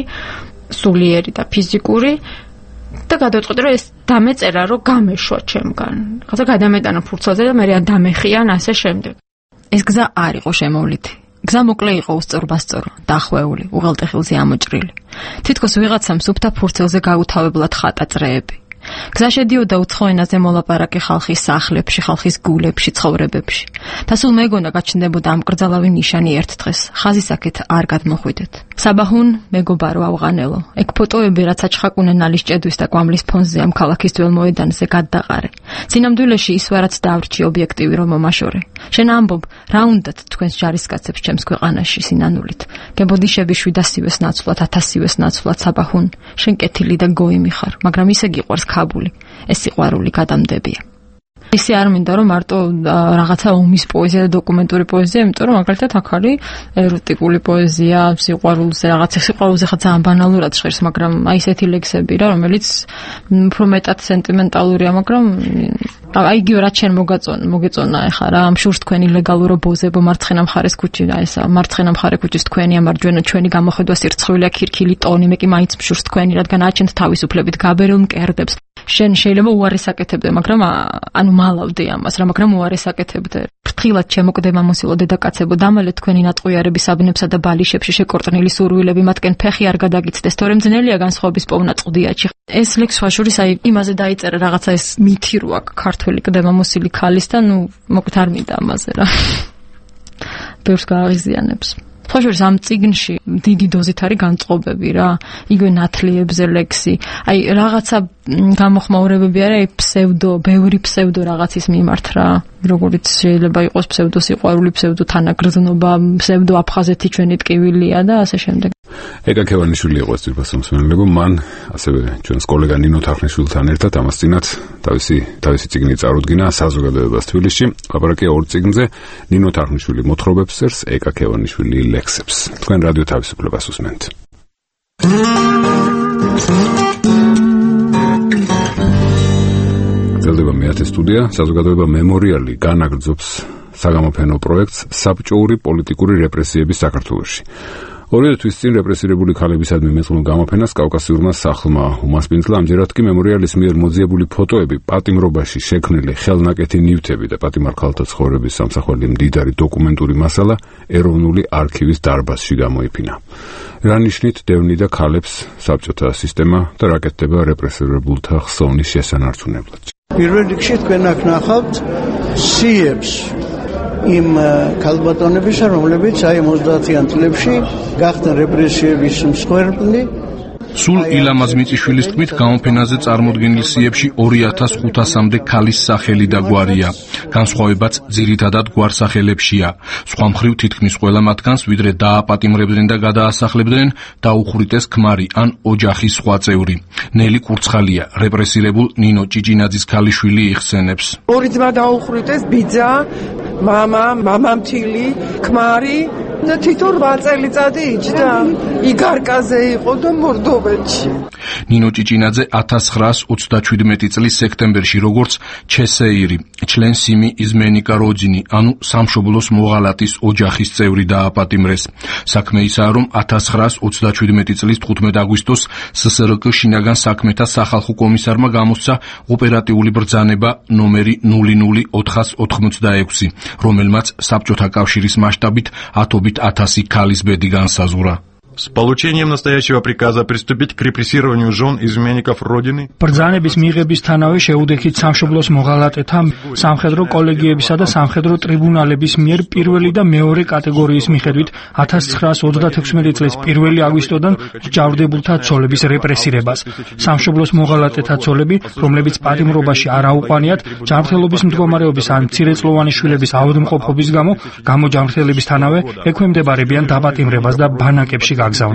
სულიერი და ფიზიკური და გადავწყვიტე რომ ეს დამეწერა რომ გამეშვა ჩემგან. რაღაცა გადამეტანა ფურცელზე და მე რა დამეხიან ასე შემდეგ. ეს გზა არ იყო შემოვლითი. გზა მოკლე იყო უსწორბასწორო, დახვეული, უღელტეხილზე ამოჭრილი. თითქოს ვიღაცამ სუფთა ფურცელზე გაუთავებლად ხატა წრეები. გზა შედიოდა უცხო ენაზე მოლაპარაკე ხალხის სახლებში, ხალხის გულებში, ცხოვრებებში. და სულ მეგონა გაჩნდებოდა ამ კრძალავი ნიშანი ერთ დღეს. ხაზისაკეთ არ გადმოხვიდეთ. საბაჰუნ მეგობარო ავღანელო. ეგ ფოტოები რაც აჩხაკუნე ნალის ჭედვის და კვამლის ფონზე ამ ქალაქის ძველ მოედანზე გადდაყარე. სინამდვილეში ის ვარაც დავრჩი ობიექტივი რომ მომაშორე. შენ ამბობ, რა უნდათ თქვენს ჯარისკაცებს ჩემს ქვეყანაში სინანულით. გებოდიშები შვიდასივეს ნაცვლად, ათასივეს ნაცვლად საბაჰუნ. შენ კეთილი და გოიმი ხარ, მაგრამ ისე გიყვარს ქაბული. ეს სიყვარული გადამდებია. ისე არ მინდა რომ მარტო რაღაცა ომის პოეზია და დოკუმენტური პოეზია, იმიტომ რომ მაგალითად აქ არის ეროტიკული პოეზია, სიყვარულზე, რაღაცა სიყვარულზე ხა ძალიან ბანალურად ჟღერს, მაგრამ აი ესეთი ლექსები რა, რომელიც უფრო მეტად სენტიმენტალურია, მაგრამ აი იგივე რაც შენ მოგაწონა, მოგეწონა ეხლა რა, ამ შურს თქვენი ლეგალურო ბოზებო მარცხენა მხარეს ქუჩი, აი ეს მარცხენა მხარე ქუჩის თქვენია, მარჯვენა ჩვენი გამოხედვა სირცხვილია, ქირქილი ტონი, მე კი მაინც შურს თქვენი, რადგან აჩენთ თავისუფლებით გაბერილ მკერდებს. შენ შეიძლება უარეს აკეთებდე, მაგრამ ანუ მალავდე ამას რა, მაგრამ უარეს აკეთებდე. ფრთხილად ჩემოკდება მოსილო დედაკაცებო, დამალე თქვენი ნაწყვიარების საბნებსა და ბალიშებში შეკორწნილი სურვილები, მათკენ ფეხი არ გადაგიცდეს, თორემ ძნელია განსხვავების პოვნა წყდიაჩი. ეს ლექსი შუაშურის აი იმაზე დაიწერა რაღაცა ეს მითი რო აქ ქართველი კდება მოსილი ქალის და ნუ მოკლედ არ მინდა ამაზე რა. ბევრს გააღიზიანებს. ხოშურს ამ წიგნში დიდი დოზით არის განწყობები რა, იგივე ნათლიებზე ლექსი, აი რაღაცა გამოხმაურებები არა, აი ფსევდო, ბევრი ფსევდო რაღაცის მიმართ რა, როგორც შეიძლება იყოს ფსევდო სიყვარული, ფსევდო თანაგრძნობა, ფსევდო აფხაზეთი ჩვენი ტკივილია და ასე შემდეგ. ეკა ქევანიშვილი იყო ეს ძირფას მსმენელებო, მან ასევე ჩვენს კოლეგა ნინო თახნიშვილთან ერთად ამას წინათ თავისი თავისი წიგნი წარუდგინა საზოგადოებას თბილისში. ლაპარაკია ორ წიგნზე, ნინო თახნიშვილი მოთხრობებს წერს, ეკა ქევანიშვილი ლექსებს. თქვენ რადიო თავისუფლებას უსმენთ. გრძელდება მეათე სტუდია, საზოგადოება მემორიალი განაგრძობს საგამოფენო პროექტს საბჭოური პოლიტიკური რეპრესიების საქართველოში. ორი თვის წინ რეპრესირებული ქალებისადმი მეწყვილ გამოფენას კავკასიურმა სახლმა უმასპინძლა, ამჯერად კი მემორიალის მიერ მოძიებული ფოტოები, პატიმრობაში შექმნილი ხელნაკეთი ნივთები და პატიმარ ქალთა ცხოვრების სამსახველი მდიდარი დოკუმენტური მასალა ეროვნული არქივის დარბაზში გამოიფინა. რა ნიშნით დევნიდა ქალებს საბჭოთა სისტემა და რა კეთდება რეპრესირებულთა ხსოვნის შესანარჩუნებლად. პირველ რიგში თქვენ აქ ნახავთ სიებს იმ ქალბატონებისა, რომლებიც აი ოცდაათიან წლებში გახდნენ რეპრესიების მსხვერპლი. სულ ილამაზ მიწიშვილის თქმით, გამოფენაზე წარმოდგენილ სიებში ორი ათას ხუთასამდე ქალის სახელი და გვარია. განსხვავებაც ძირითადად გვარსახელებშია. სხვა მხრივ თითქმის ყველა მათგანს ვიდრე დააპატიმრებდნენ და გადაასახლებდნენ, დაუხრიტეს ქმარი ან ოჯახის სხვა წევრი. ნელი კურცხალია, რეპრესირებულ ნინო ჭიჭინაძის ქალიშვილი იხსენებს. ორი ძმა დაუხრიტეს, ბიძა, მამა, მამამთილი, ქმარი და თითო რვა წელიწადი იჯდა. იგარკაზე იყო და მორდოვეთში. ნინო ჭიჭინაძე ათას ცხრაას ოცდაჩვიდმეტი წლის სექტემბერში როგორც ჩესეირი, ჩლენ სიმი იზმენიკა როძინი, ანუ სამშობლოს მოღალატის ოჯახის წევრი დააპატიმრეს. საქმე ისაა, რომ ათას ცხრაას ოცდაჩვიდმეტი წლის თხუთმეტ აგვისტოს სსრკ შინაგან საქმეთა სახალხო კომისარმა გამოსცა ოპერატიული ბრძანება ნომერი ნული ნული ოთხას ოთხმოცდაექვსი, რომელმაც საბჭოთა კავშირის მასშტაბით ათობით ათასი ქალის ბედი განსაზღვრა. С получением настоящего приказа приступить к репрессированию жен изменников Родины. ბრძანების მიღებისთანავე შეუდექით სამშობლოს მოღალატეთა სამხედრო კოლეგიებისა და სამხედრო ტრიბუნალების მიერ პირველი და მეორე კატეგორიის მიხედვით ათას ცხრაას ოცდათექვსმეტი წლის პირველი აგვისტოდან ჯავრდებულთა ცოლების რეპრესირებას. სამშობლოს მოღალატეთა ცოლები, რომლებიც პატიმრობაში არ აუყვანიათ, ჯანმრთელობის მდგომარეობის ან მცირეწლოვანი შვილების ავადმყოფობის გამო, გამოჯანმრთელებისთანავე ექვემდებარებიან დაპატიმრებას და ბანაკებში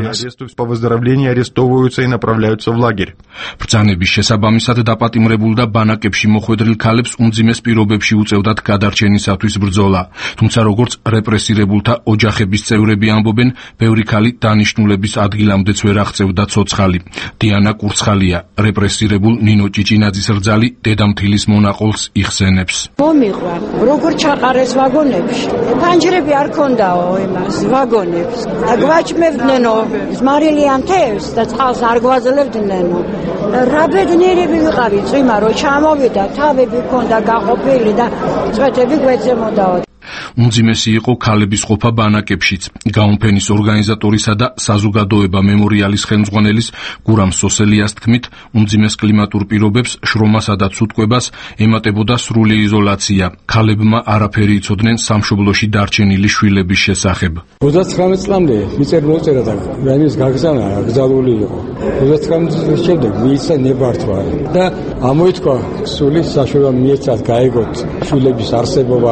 По выздоровлению арестовываются и направляются в лагерь. ბრძანების შესაბამისად დაპატიმრებულ და ბანაკებში მოხვედრილ ქალებს უმძიმეს პირობებში უწევდათ გადარჩენისათვის ბრძოლა. თუმცა როგორც რეპრესირებულთა ოჯახების წევრები ამბობენ, ბევრი ქალი დანიშნულების ადგილამდეც ვერ აღწევდა ცოცხალი. დიანა კურცხალია, რეპრესირებულ ნინო ჭიჭინაძის რძალი დედამთილის მონაყოლს იხსენებს. მომიყვა, როგორ ჩაყარეს ვაგონებში. ფანჯრები არ ქონდაო იმას ვაგონებს. გვაჭმევდნენ ზმარილიან თევზს და წყალს არ გვაძლევდნენო. რა ბედნიერები ვიყავით, წვიმა რო ჩამოვიდა, თავები ქონდა გაყოფილი და წვეთები გვეძემოდაო. უმძიმესი იყო ქალების ყოფა ბანაკებშიც. გამოფენის ორგანიზატორისა და საზოგადოება მემორიალის ხელმძღვანელის გურამ სოსელიას თქმით, უმძიმეს კლიმატურ პირობებს, შრომასა და ცუტკვებას ემატებოდა სრული იზოლაცია. ქალებმა არაფერი იცოდნენ სამშობლოში დარჩენილი შვილების შესახებ. ოცდათხრამეტ წლამდე მიწერ მოწერა და რაიმის გაგზავნა გზალული იყო. ოცდათხრამეტ წლის შემდეგ მიწა ნებართვა და ამოითქვა სული საშუალო მიეცათ გაეგოთ შვილების არსებობა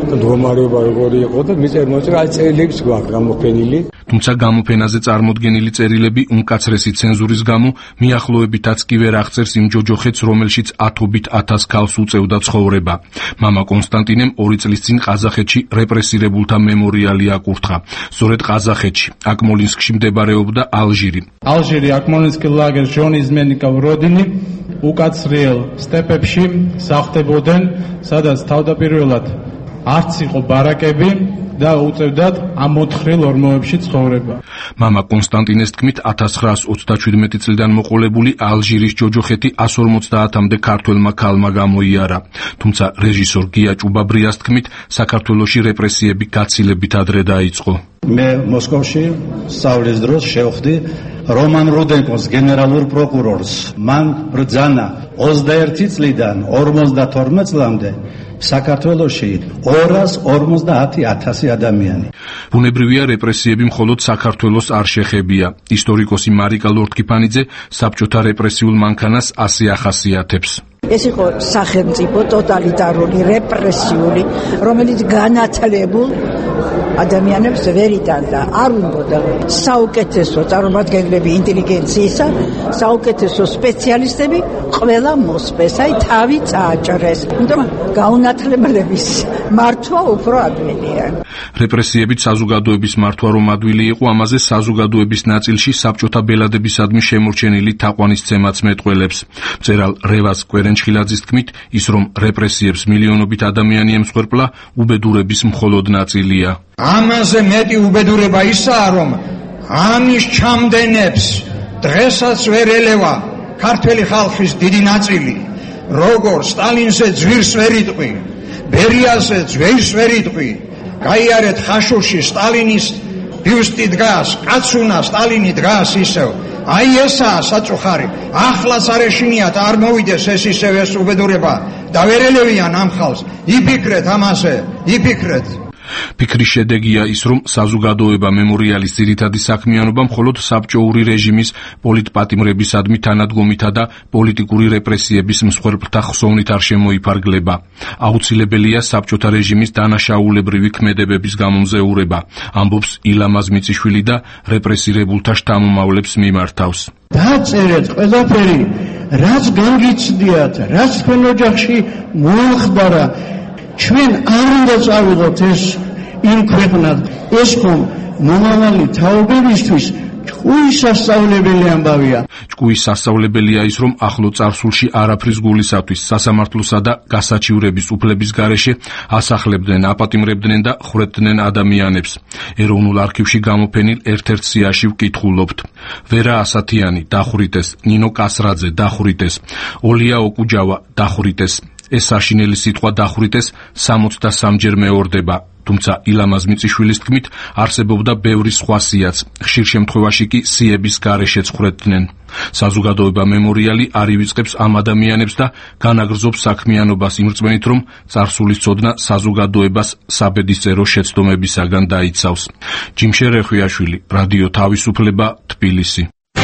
მდგომარეობა როგორი იყო და მიწერმოწერ აი წერილებს გვაქვს გამოფენილი. თუმცა გამოფენაზე წარმოდგენილი წერილები უმკაცრესი ცენზურის გამო მიახლოებითაც კი ვერ აღწერს იმ ჯოჯოხეთს, რომელშიც ათობით ათას ქალს უწევდა ცხოვრება. მამა კონსტანტინემ ორი წლის წინ ყაზახეთში რეპრესირებულთა მემორიალი აკურთხა. სწორედ ყაზახეთში, აკმოლინსკში მდებარეობდა ალჟირი. ალჟირი, აკმოლინსკი ლაგერ ჟონ იზმენიკოვ როდინი უკაცრიელ სტეპებში სახლდებოდნენ, სადაც თავდაპირველად არც იყო ბარაკები და უწევდათ ამ მოთხრილ ორმოებში ცხოვრება. მამა კონსტანტინეს თქმით, ათას ცხრაას ოცდაჩვიდმეტი წლიდან მოყოლებული ალჟირის ჯოჯოხეთი ასი სულ ოცდაათამდე ქართველმა ქალმა გამოიარა. თუმცა რეჟისორ გია ჭუბაბრიას თქმით, საქართველოში რეპრესიები გაცილებით ადრე დაიწყო. მე მოსკოვში სწავლის დროს შევხვდი რომან რუდენკოს გენერალურ პროკურორს. მან ბრძანა ოცდაერთი წლიდან ორმოცდათორმეტ წლამდე საქართველოში ორას ორმოცდაათი ათასი ადამიანი. ბუნებრივია, რეპრესიები მხოლოდ საქართველოს არ შეხებია. ისტორიკოსი მარიკა ლორთქიფანიძე საბჭოთა რეპრესიულ მანქანას ასე ახასიათებს. ეს იყო სახელმწიფო ტოტალიტარული, რეპრესიული, რომელიც განათლებულ ადამიანებს ვერ იტანდა. არ უნდა საუკეთესო წარმომადგენლები ინტელიგენციისა, საუკეთესო სპეციალისტები ყველა მოსპეს, აი თავი წააჭრეს. იმიტომ გაუნათლებლების მართვა უფრო ადვილია. რეპრესიებით საზოგადოების მართვა რომ ადვილი იყო, ამაზე საზოგადოების ნაწილში საბჭოთა ბელადებისადმი შემორჩენილი თაყვანისცემაც მეტყველებს. მწერალ რევაზ კვერენჩხილაძის თქმით, ის რომ რეპრესიებს მილიონობით ადამიანი ემსხვერპლა, უბედურების მხოლოდ ნაწილია. ამაზე მეტი უბედურება ისაა, რომ ამის ჩამდენებს დღესაც ვერ ელევა ქართველი ხალხის დიდი ნაწილი. როგორ სტალინზე ძვირს ვერ იტყვი, ბერიაზე ძვირს ვერ იტყვი, გაიარეთ ხაშურში სტალინის ბიუსტი დგას, კაცუნა სტალინი დგას ისევ. აი ესაა საწუხარი. ახლაც არ ეშინიათ, არ მოვიდეს ეს ისევ ეს უბედურება და ვერ ელევიან ამ ხალხს. იფიქრეთ ამაზე, იფიქრეთ. ფიქრის შედეგია ის, რომ საზოგადოება მემორიალის ძირითადი საქმიანობა მხოლოდ საბჭოური რეჟიმის პოლიტპატიმრებისადმი თანადგომითა და პოლიტიკური რეპრესიების მსხვერპლთა ხსოვნით არ შემოიფარგლება. აუცილებელია საბჭოთა რეჟიმის დანაშაულებრივი ქმედებების გამომზეურება, ამბობს ილამაზ მიწიშვილი და რეპრესირებულთა შთამომავლებს მიმართავს. დაწერეთ ყველაფერი, რაც განგიცდიათ, რაც თქვენ ოჯახში მოახდარა. ჩვენ არ უნდა წავიღოთ ეს იმ ქვეყნად. ეს ხომ მომავალი თაობებისთვის ჭკუის სასწავლებელი ამბავია. ჭკუის სასწავლებელია ის, რომ ახლო წარსულში არაფრის გულისათვის სასამართლოსა და გასაჩივრების უფლების გარეშე ასახლებდნენ, აპატიმრებდნენ და ხვრეთდნენ ადამიანებს. ეროვნულ არქივში გამოფენილ ერთ-ერთ სიაში ვკითხულობთ. ვერა ასათიანი დახვრიტეს, ნინო კასრაძე დახვრიტეს, ოლია ოკუჯავა დახვრიტეს. ეს საშინელი სიტყვა დახვრიტეს სამოცდასამჯერ მეორდება. თუმცა ილამაზ მიწიშვილის თქმით, არსებობდა ბევრი სხვა სიაც, ხშირ შემთხვევაში კი სიების გარეშეც ხვრეთდნენ. საზოგადოება მემორიალი არ ივიწყებს ამ ადამიანებს და განაგრძობს საქმიანობას იმ რწმენით, რომ წარსულის ცოდნა საზოგადოებას საბედისწერო შეცდომებისაგან დაიცავს. ჯიმშე რეხვიაშვილი, რადიო თავისუფლება, თბილისი.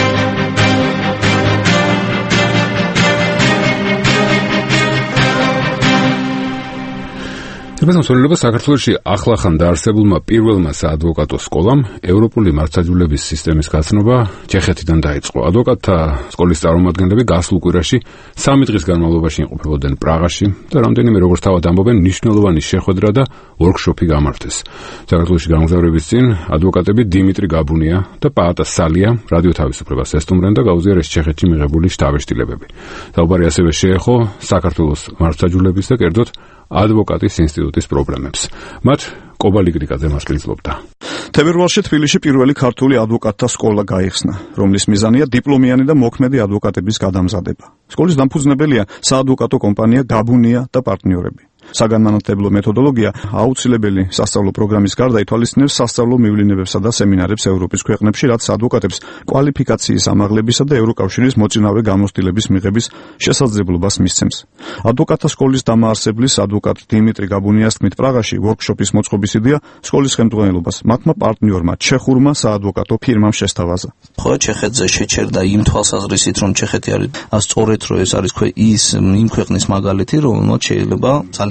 მოსულობა საქართველოში ახლახან დაარსებულმა პირველმა საადვოკატო სკოლამ ევროპული მართლმსაჯულების სისტემის გაცნობა ჩეხეთიდან დაიწყო. ადვოკატთა სკოლის წარმომადგენლები გასულ კვირაში სამი დღის განმავლობაში იმყოფებოდნენ პრაღაში და რამდენიმე, როგორც თავად ამბობენ, მნიშვნელოვანი შეხვედრა და ვორქშოპი გამართეს. საქართველოში გამგზავრების წინ ადვოკატები დიმიტრი გაბუნია და პაატა სალია რადიო თავისუფლებას ესტუმრნენ და გაუზიარეს ჩეხეთში მიღებული შთაბეჭდილებები. საუბარი ასევე შეეხო საქართველოს მართლმსაჯულების და კერძოდ ადვოკატის ინსტიტუტის პრობლემებს. მათ კობალი კრიკაძე მასპინძლობდა. თებერვალში თბილისში პირველი ქართული ადვოკატთა სკოლა გაიხსნა, რომლის მიზანია დიპლომიანი და მოქმედი ადვოკატების გადამზადება. სკოლის დამფუძნებელია საადვოკატო კომპანია გაბუნია და პარტნიორები. საგანმანათლებლო მეთოდოლოგია აუცილებელი სასწავლო პროგრამის გარდა ითვალისწინებს სასწავლო მივლინებებსა და სემინარებს ევროპის ქვეყნებში, რაც ადვოკატებს კვალიფიკაციის ამაღლებისა და ევროკავშირის მოწინავე გამოცდილების მიღების შესაძლებლობას მისცემს. ადვოკატთა სკოლის დამაარსებლის ადვოკატ დიმიტრი გაბუნიას თქმით, პრაღაში ვორქშოპის მოწყობის იდეა სკოლის ხელმძღვანელობას მათმა პარტნიორმა ჩეხურმა საადვოკატო ფირმამ შესთავაზა. ხო, ჩეხეთზე შეჩერდა იმ თვალსაზრისით, რომ ჩეხეთი არის სწორედ რომ ეს არის ის იმ ქვეყნის მაგალითი, რომელმაც შეიძლება ძალიან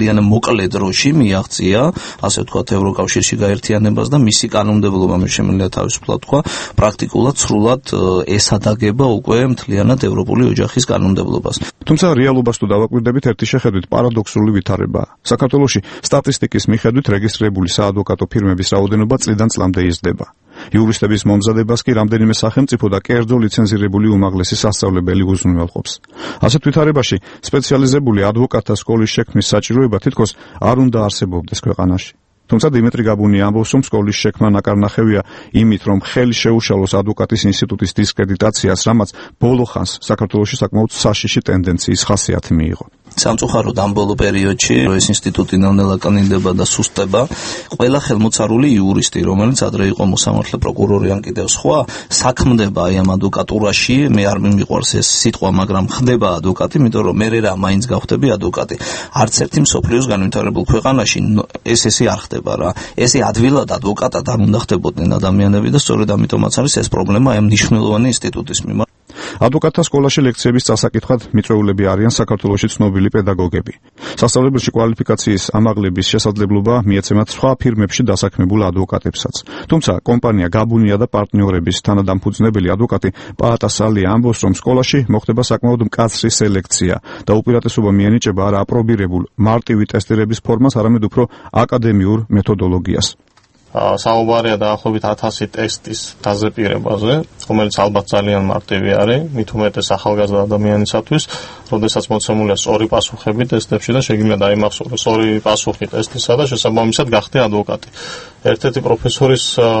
ძალიან მოკლე დროში მიაღწია, ასე ვთქვათ, ევროკავშირში გაერთიანებას და მისი კანონმდებლობა მე შემიძლია თავისუფლად თქვა, პრაქტიკულად სრულად ესადაგება უკვე მთლიანად ევროპული ოჯახის კანონმდებლობას. თუმცა რეალობას თუ დავაკვირდებით, ერთი შეხედვით პარადოქსული ვითარებაა. საქართველოში სტატისტიკის მიხედვით რეგისტრირებული საადვოკატო ფირმების რაოდენობა წლიდან წლამდე იზრდება. იურისტების მომზადებას კი რამდენიმე სახელმწიფო და კერძო ლიცენზირებული უმაღლესი სასწავლებელი უზრუნველყოფს. ასეთ ვითარებაში სპეციალიზებული ადვოკატთა სკოლის შექმნის საჭიროება თითქოს არ უნდა არსებობდეს ქვეყანაში. თუმცა დიმიტრი გაბუნი ამბობს, რომ სკოლის შექმნა ნაკარნახევია იმით, რომ ხელი შეუშალოს ადვოკატის ინსტიტუტის დისკრედიტაციას, რამაც ბოლო ხანს საქართველოში საკმაოდ საშიში ტენდენციის ხასიათი მიიღო. სამწუხაროდ ამ ბოლო პერიოდში ეს ინსტიტუტი ნელ-ნელა კანონდება და სუსტდება. ყველა ხელმოწარული იურისტი, რომელიც ადრე იყო მოსამართლე პროკურორი ან კიდევ სხვა, საქმდება აი ამ ადვოკატურაში, მე არ მიმიყვარს ეს სიტყვა, მაგრამ ხდება ადვოკატი, იმიტომ რომ მე რა მაინც გავხდები ადვოკატი. არც ერთი მსოფლიოს განვითარებულ ქვეყანაში ეს ესე არ ხდება რა. ესე ადვილად ადვოკატად არ უნდა ხდებოდნენ ადამიანები და სწორედ ამიტომაც არის ეს პრობლემა ამ მნიშვნელოვანი ინსტიტუტის მიმართ. ადვოკატთა სკოლაში ლექციების წასაკითხად მიწვეულები არიან საქართველოში ცნობილი პედაგოგები. სასწავლებელში კვალიფიკაციის ამაღლების შესაძლებლობა მიეცემათ სხვა ფირმებში დასაქმებულ ადვოკატებსაც. თუმცა კომპანია გაბუნია და პარტნიორების თანადამფუძნებელი ადვოკატი პაატა სალი ამბობს, რომ სკოლაში მოხდება საკმაოდ მკაცრი სელექცია და უპირატესობა მიენიჭება არა აპრობირებულ მარტივი ტესტირების ფორმას, არამედ უფრო აკადემიურ მეთოდოლოგიას. საუბარია დაახლოებით ათასი ტესტის დაზეპირებაზე, რომელიც ალბათ ძალიან მარტივი არის, მით უმეტეს ახალგაზრდა ადამიანისათვის, როდესაც მოცემულია სწორი პასუხები ტესტებში და შეგიძლია დაიმახსოვროს სწორი პასუხი ტესტისა და შესაბამისად გახდე ადვოკატი. ერთ-ერთი პროფესორის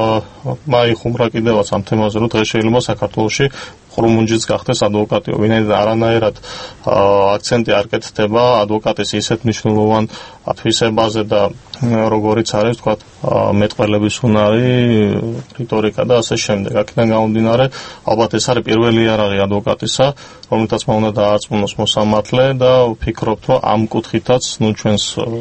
მაიხუმრა კიდევაც ამ თემაზე, რომ დღეს შეიძლება საქართველოში ხრუმუნჯიც გახდეს ადვოკატი, ვინაიდან არანაირად აქცენტი არ კეთდება ადვოკატის ისეთ მნიშვნელოვან თვისებაზე და როგორიც არის, თქვათ, მეტყველების უნარი, რიტორიკა და ასე შემდეგ. აქედან გამომდინარე, ალბათ ეს არის პირველი იარაღი ადვოკატისა, რომელთაც უნდა დაარწმუნოს მოსამართლე და ვფიქრობთ, რომ ამ კუთხითაც, ნუ ჩვენს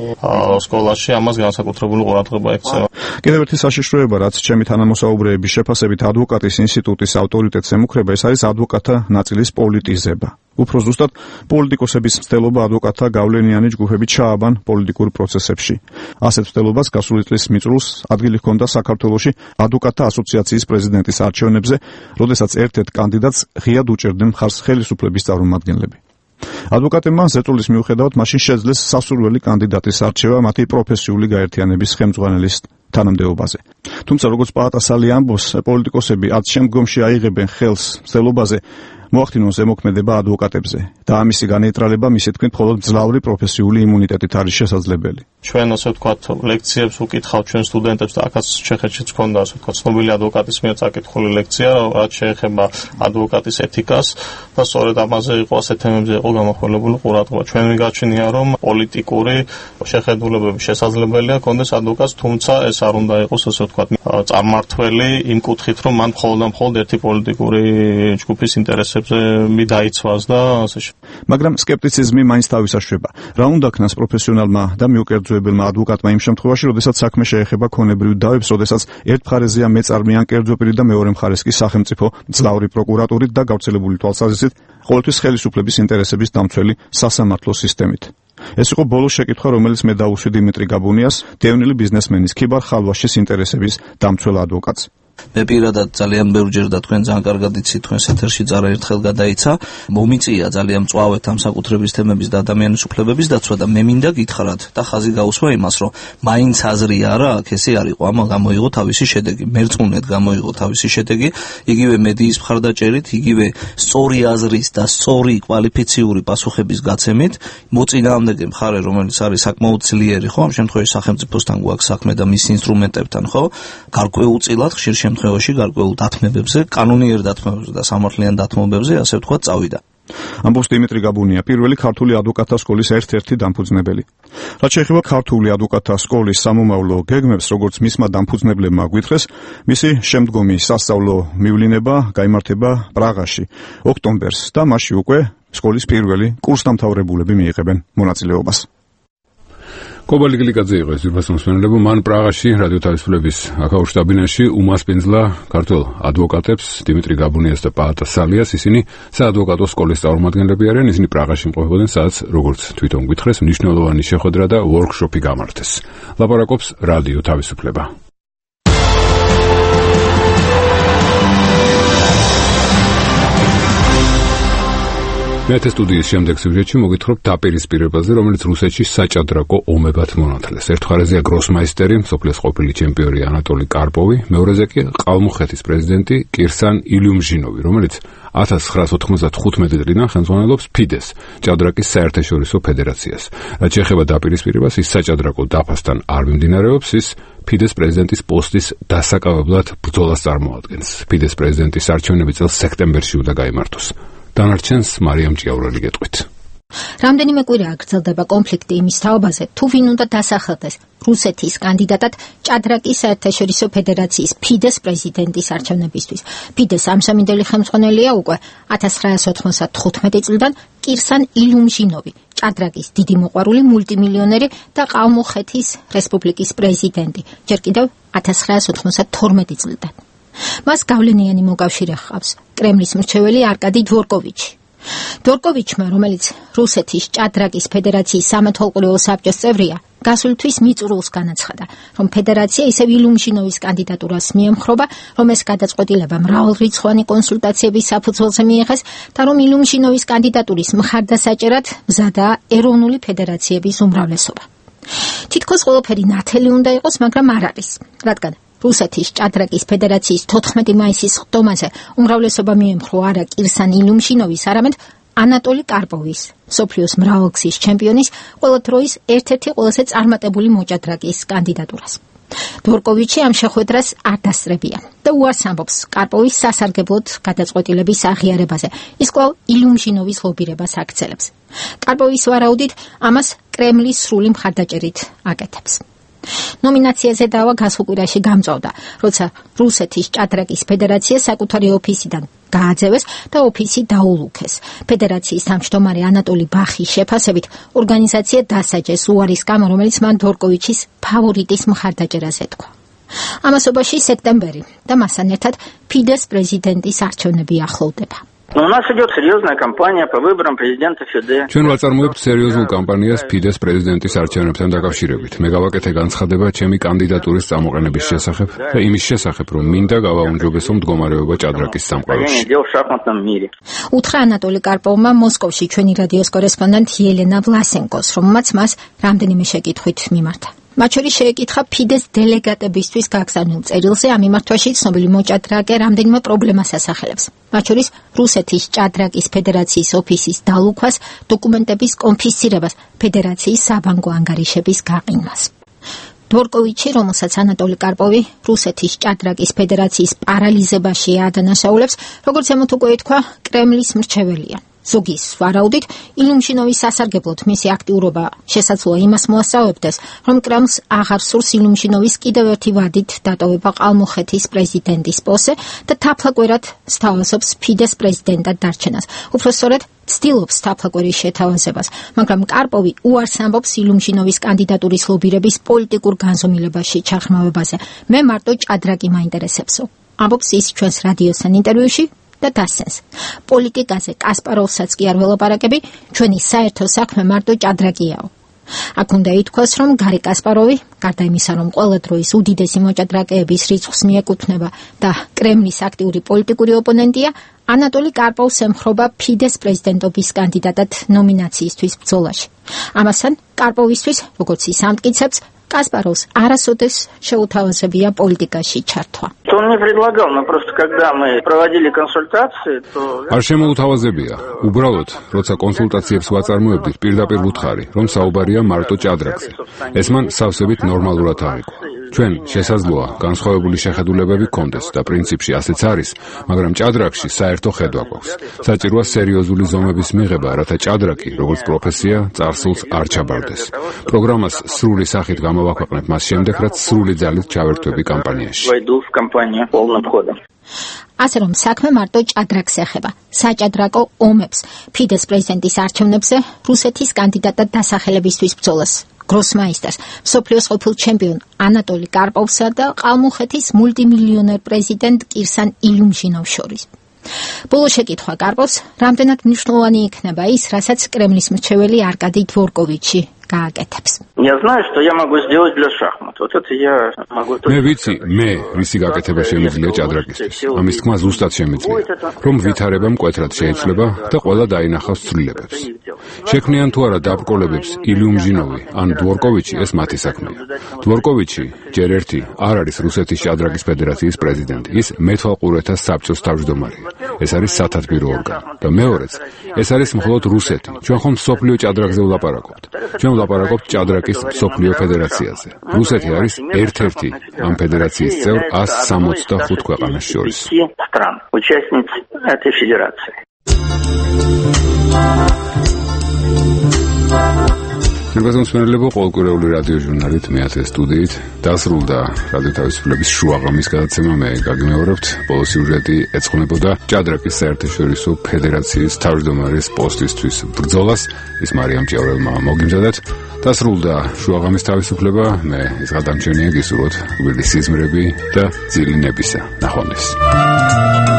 სკოლაში ამას განსაკუთრებული ყურადღება ექცევა. კიდევ ერთი საშიშროება, რაც ჩემი თანამოსაუბრეების შეფასებით ადვოკატის ინსტიტუტის ავტორიტეტს ემუქრება, ეს არის ადვოკატთა ნაწილის პოლიტიზება. უფრო ზუსტად, პოლიტიკოსების მცდელობა ადვოკატთა გავლენიანი ჯგუფები ჩააბან პოლიტიკურ პროცესებში. ასეთ მცდელობას გასული წლის მიწურულს ადგილი ჰქონდა საქართველოში ადვოკატთა ასოციაციის პრეზიდენტის არჩევნებზე, როდესაც ერთ-ერთ კანდიდატს ღიად უჭერდნენ მხარს ხელისუფლების წარმომადგენლები. ადვოკატებმა ზეწოლის მიუხედავად მაშინ შეძლეს სასურველი კანდიდატის არჩევა მათი პროფესიული გაერთიანების ხელმძღვანელის თანამდებობაზე. თუმცა როგორც პაატა სალი ამბობს, პოლიტიკოსები არც შემდგომში აიღებენ ხელს მცდელობაზე მოახდინონ ზემოქმედება ადვოკატებზე და ამისი განეიტრალება მისი თქმით მხოლოდ მძლავრი პროფესიული იმუნიტეტით არის შესაძლებელი. ჩვენ ასე ვთქვათ ლექციებს უკითხავთ ჩვენ სტუდენტებს და აქაც ჩეხეთშიც ქონდა ასე ვთქვათ ცნობილი ადვოკატის მიერ წაკითხული ლექცია, რაც შეეხება ადვოკატის ეთიკას და სწორედ ამაზე იყო ასე თემებზე იყო გამახვილებული ყურადღება. ჩვენ ვიგაჩნია რომ პოლიტიკური შეხედულებები შესაძლებელია ქონდეს ადვოკატს, თუმცა ეს არ უნდა იყოს ასე ვთქვათ წარმმართველი იმ კუთხით რომ მან მხოლოდ და მხოლოდ ერთი პოლიტიკური ჯგუფის ინტერესებს მი დაიცვას და ასე შემდეგ. მაგრამ სკეპტიციზმი მაინც თავისაშვება. რა უნდა ქნას პროფესიონალმა და მიუკერძოებელმა ადვოკატმა იმ შემთხვევაში, როდესაც საქმე შეეხება ქონებრივ დავებს, როდესაც ერთ მხარეზეა მეწარმე ან კერძო პირი და მეორე მხარეს კი სახელმწიფო მძლავრი პროკურატურით და გავრცელებული თვალსაზრისით ყოველთვის ხელისუფლების ინტერესების დამცველი სასამართლო სისტემით. ეს იყო ბოლოს შეკითხვა, რომელიც მე დაუშვი დიმიტრი გაბუნიას, დევნილი ბიზნესმენის ქიბარ ხალვაშის ინტერესების დამცველ ადვოკატს. მე პირადად ძალიან ბევრჯერ და თქვენ ძალიან კარგად იცით, თქვენს ეთერში ზარა ერთხელ გადაიცა, მომიწია ძალიან მწვავედ ამ საკუთრების თემების და ადამიანის უფლებების დაცვა და მე მინდა გითხრათ და ხაზი გაუსვა იმას, რომ მაინც აზრი არა აქ ესე არ იყო, ამა გამოიღო თავისი შედეგი, მერწმუნედ გამოიღო თავისი შედეგი, იგივე მედიის მხარდაჭერით, იგივე სწორი აზრის და სწორი კვალიფიციური პასუხების გაცემით, მოწინააღმდეგე მხარე, რომელიც არის საკმაოდ ძლიერი, ხო, ამ შემთხვევაში სახელმწიფოსთან გვაქვს საქმე და მის ინსტრუმენტებთან, ხო, გარკვეულწილად ხშირ შემთხვევაში გარკვეულ დათმობებზე, კანონიერ დათმობებზე და სამართლიან დათმობებზე, ასე ვთქვათ, წავიდა. ამბობს დიმიტრი გაბუნია, პირველი ქართული ადვოკატთა სკოლის ერთ-ერთი დამფუძნებელი. რაც შეეხება ქართული ადვოკატთა სკოლის სამომავლო გეგმებს, როგორც მისმა დამფუძნებლებმა გვითხრეს, მისი შემდგომი სასწავლო მივლინება გაიმართება პრაღაში ოქტომბერს და მასში უკვე სკოლის პირველი კურსდამთავრებულები მიიღებენ მონაწილეობას. კობალი გლიკაძე იყო ეს ძირფას მოსმენელებო, მან პრაღაში რადიო თავისუფლების აქაურ შტაბინაში უმასპინძლა ქართულ ადვოკატებს დიმიტრი გაბუნიას და პაატა სალიას. ისინი საადვოკატო სკოლის წარმომადგენლები არიან, ისინი პრაღაში იმყოფებოდნენ, სადაც როგორც თვითონ გითხრეს, მნიშვნელოვანი შეხვედრა და ვორქშოპი გამართეს. ლაპარაკობს რადიო თავისუფლება. მეათე სტუდიის შემდეგ სიუჟეტში მოგითხრობ დაპირისპირებაზე, რომელიც რუსეთში საჭადრაკო ომებად მონათლეს. ერთ მხარეზეა გროსმაისტერი, მსოფლიოს ყოფილი ჩემპიონი ანატოლი კარპოვი, მეორეზე კი ყალმუხეთის პრეზიდენტი კირსან ილიუმჟინოვი, რომელიც ათას ცხრაას ოთხმოცდახუთმეტი წლიდან ხელმძღვანელობს ფიდეს, ჭადრაკის საერთაშორისო ფედერაციას. რაც შეეხება დაპირისპირებას, ის საჭადრაკო დაფასთან არ მიმდინარეობს, ის ფიდეს პრეზიდენტის პოსტის დასაკავებლად ბრძოლას წარმოადგენს. ფიდეს პრეზიდენტის არჩევნები წელს სექტემბერში უნდა გაიმართოს. დანარჩენს მარიამ ჭიაურელი გეტყვით. რამდენიმე კვირა გრძელდება კონფლიქტი იმის თაობაზე, თუ ვინ უნდა დასახელდეს რუსეთის კანდიდატად ჭადრაკის საერთაშორისო ფედერაციის ფიდეს პრეზიდენტის არჩევნებისთვის. ფიდეს ამჟამინდელი ხელმძღვანელია უკვე ათას ცხრაას ოთხმოცდახუთმეტი წლიდან კირსან ილიუმჟინოვი, ჭადრაკის დიდი მოყვარული მულტიმილიონერი და ყალმუხეთის რესპუბლიკის პრეზიდენტი, ჯერ კიდევ ათას ცხრაას ოთხმოცდათორმეტი წლიდან. მას გავლენიანი მოკავშირე ჰყავს კრემლის მრჩეველი არკადი დვორკოვიჩი. დვორკოვიჩმა, რომელიც რუსეთის ჭადრაკის ფედერაციის სამეთვალყურეო საბჭოს წევრია, გასული თვის მიწურულს განაცხადა, რომ ფედერაცია ისევ ილიუმჟინოვის კანდიდატურას მიემხრობა, რომ ეს გადაწყვეტილება მრავალრიცხოვანი კონსულტაციების საფუძველზე მიიღეს და რომ ილიუმჟინოვის კანდიდატურის მხარდასაჭერად მზადაა ეროვნული ფედერაციების უმრავლესობა. თითქოს ყველაფერი ნათელი უნდა იყოს, მაგრამ არ არის, რადგან რუსეთის ჭადრაკის ფედერაციის თოთხმეტი მაისის ხდომაზე უმრავლესობა მიემხრო არა კირსან ილიუმჟინოვის, არამედ ანატოლი კარპოვის, მსოფლიოს მრავალგზის ჩემპიონის, ყველა დროის ერთ-ერთი ყველაზე წარმატებული მოჭადრაკის კანდიდატურას. დვორკოვიჩი ამ შეხვედრას არ დასწრებია და უარს ამბობს კარპოვის სასარგებლოდ გადაწყვეტილების აღიარებაზე. ის კვლავ ილიუმჟინოვის ლობირებას აქცელებს. კარპოვის ვარაუდით ამას კრემლის სრული მხარდაჭერით აკეთებს. ნომინაციაზე დავა გასულ კვირაში გამწვავდა, როცა რუსეთის ჭადრაკის ფედერაცია საკუთარი ოფისიდან გააძევეს და ოფისი დაულუქეს. ფედერაციის თავმჯდომარე ანატოლი ბახის შეფასებით, ორგანიზაცია დასაჯეს უარის გამო, რომელიც მან დვორკოვიჩის ფავორიტის მხარდაჭერაზე თქვა. ამასობაში სექტემბერი და მასთან ერთად ფიდეს პრეზიდენტის არჩევნები ახლოვდება. У нас идет серьезная кампания по выборам президента ФИДЕ. ჩვენ ვაწარმოებთ სერიოზულ კამპანიას ფიდეს პრეზიდენტის არჩევნებთან დაკავშირებით. მე გავაკეთე განცხადება ჩემი კანდიდატურის წამოყენების შესახებ და იმის შესახებ, რომ მინდა გავაუმჯობესო მდგომარეობა ჭადრაკის სამყაროში. უთხრა ანატოლი კარპოვმა მოსკოვში ჩვენი რადიოს კორესპონდენტ ელენა ვლასენკოს, რომელმაც მას რამდენიმე შეკითხვით მიმართა. მათ შორის შეეკითხა ფიდეს დელეგატებისთვის გაგზავნილ წერილზე ამ მიმართვაში ცნობილი მოჭადრაკე რამდენიმე პრობლემას ასახელებს. მათ შორის რუსეთის ჭადრაკის ფედერაციის ოფისის დალუქვას, დოკუმენტების კონფისცირებას, ფედერაციის საბანკო ანგარიშების გაყინვას. დვორკოვიჩი, რომელსაც ანატოლი კარპოვი რუსეთის ჭადრაკის ფედერაციის პარალიზებაშია ადანაშაულებს, როგორც ემოთ უკვე ითქვა, კრემლის მრჩეველია. ზოგის ვარაუდით, ილიუმჟინოვის სასარგებლოდ მისი აქტიურობა შესაძლოა იმას მოასწავებდეს, რომ კრემლს აღარ სურს ილიუმჟინოვის კიდევ ერთი ვადით დატოვება ყალმუხეთის პრეზიდენტის პოსტზე და თაფლაკვერად სთავაზობს ფიდეს პრეზიდენტად დარჩენას. უფრო სწორედ, ცდილობს თაფლაკვერის შეთავაზებას, მაგრამ კარპოვი უარს ამბობს ილიუმჟინოვის კანდიდატურის ლობირების პოლიტიკურ განზომილებაში ჩახმავებაზე. მე მარტო ჭადრაკი მაინტერესებსო, ამბობს ის ჩვენს რადიოსთან ინტერვიუში და დასცენს. პოლიტიკაზე კასპაროვსაც კი არ ველაპარაკები, ჩვენი საერთო საქმე მარტო ჭადრაკიაო. აქ უნდა ითქვას, რომ გარი კასპაროვი, გარდა იმისა, რომ ყველა დროის უდიდესი მოჭადრაკეების რიცხვს მიეკუთვნება და კრემლის აქტიური პოლიტიკური ოპონენტია, ანატოლი კარპოვს ემხრობა ფიდეს პრეზიდენტობის კანდიდატად ნომინაციისთვის ბრძოლაში. ამასთან კარპოვისთვის, როგორც ის ამტკიცებს, კასპაროვს არასოდეს შეუთავაზებია პოლიტიკაში ჩართვა. Он не предлагал, но просто когда мы проводили консультации, то არ შემოუთავაზებია. უბრალოდ, როცა კონსულტაციებს ვაწარმოებდით, პირდაპირ ვუთხარი, რომ საუბარია მარტო ჭადრაკზე. ეს მან სავსებით ნორმალურად აღიქვა. ჩვენ შესაძლოა განსხვავებული შეხედულებები გქონდეს და პრინციპში ასეც არის, მაგრამ ჭადრაკში საერთო ხედვა გვაქვს. საჭიროა სერიოზული ზომების მიღება, რათა ჭადრაკი, როგორც პროფესია, წარსულს არ ჩაბარდეს. პროგრამას სრული სახით გამოვაქვეყნებ მას შემდეგ, რაც სრული ძალით ჩავერთვები კამპანიაში. ასე რომ საქმე მარტო ჭადრაკს ეხება, საჭადრაკო ომებს, ფიდეს პრეზიდენტის არჩევნებზე რუსეთის კანდიდატად დასახელებისთვის ბრძოლას გროსმაისტერს, მსოფლიოს ყოფილ ჩემპიონ ანატოლი კარპოვსა და ყალმუხეთის მულტიმილიონერ პრეზიდენტ კირსან ილუმჟინოვს შორის. ბოლო შეკითხვა კარპოვს, რამდენად მნიშვნელოვანი იქნება ის, რასაც კრემლის მრჩეველი არკადი დვორკოვიჩი გააკეთებს. Я знаю, что я могу сделать для шахмат. Вот это я могу. მე ვიცი, მე რისი გაკეთება შემიძლია ჭადრაკისთვის. ამის თქმა ზუსტად შემიძლია, რომ ვითარება მკვეთრად შეიძლება და ყველა დაინახავს ცვლილებებს. შექმნიან თუ არა დაბრკოლებებს ილუმჟინოვი ან დვორკოვიჩი, ეს მათი საქმეა. დვორკოვიჩი ჯერ ერთი არ არის რუსეთის ჭადრაკის ფედერაციის პრეზიდენტი, ის მეთვალყურეთა საბჭოს თავმჯდომარეა. ეს არის სათათბირო ორგანო და მეორეც, ეს არის მხოლოდ რუსეთი. ჩვენ ხომ მსოფლიო ჭადრაკზე ვლაპარაკობთ. ჩვენ ვლაპარაკობთ ჭადრაკის მსოფლიო ფედერაციაზე. რუსეთი არის ერთ-ერთი ამ ფედერაციის წევრ εκατს სამოცდახუთ ქვეყანას შორის. Участниц этой федерации. ნებაზონსმენელებო, ყოველკვირეული რადიო ჟურნალით მეათე სტუდიით დასრულდა რადიო თავისუფლების შუაღამის გადაცემა. მე გაგიმეორებთ, ბოლო სიუჟეტი ეძღვნებოდა ჭადრაკის საერთაშორისო ფედერაციის თავმჯდომარის პოსტისთვის ბრძოლას. ის მარიამ ჭიაურელმა მოგიმზადათ. დასრულდა შუაღამის თავისუფლება. მე ის გადამჩენია გისურვოთ გვერდის სიზმრები და ძილი ნებისა. ნახვამდის.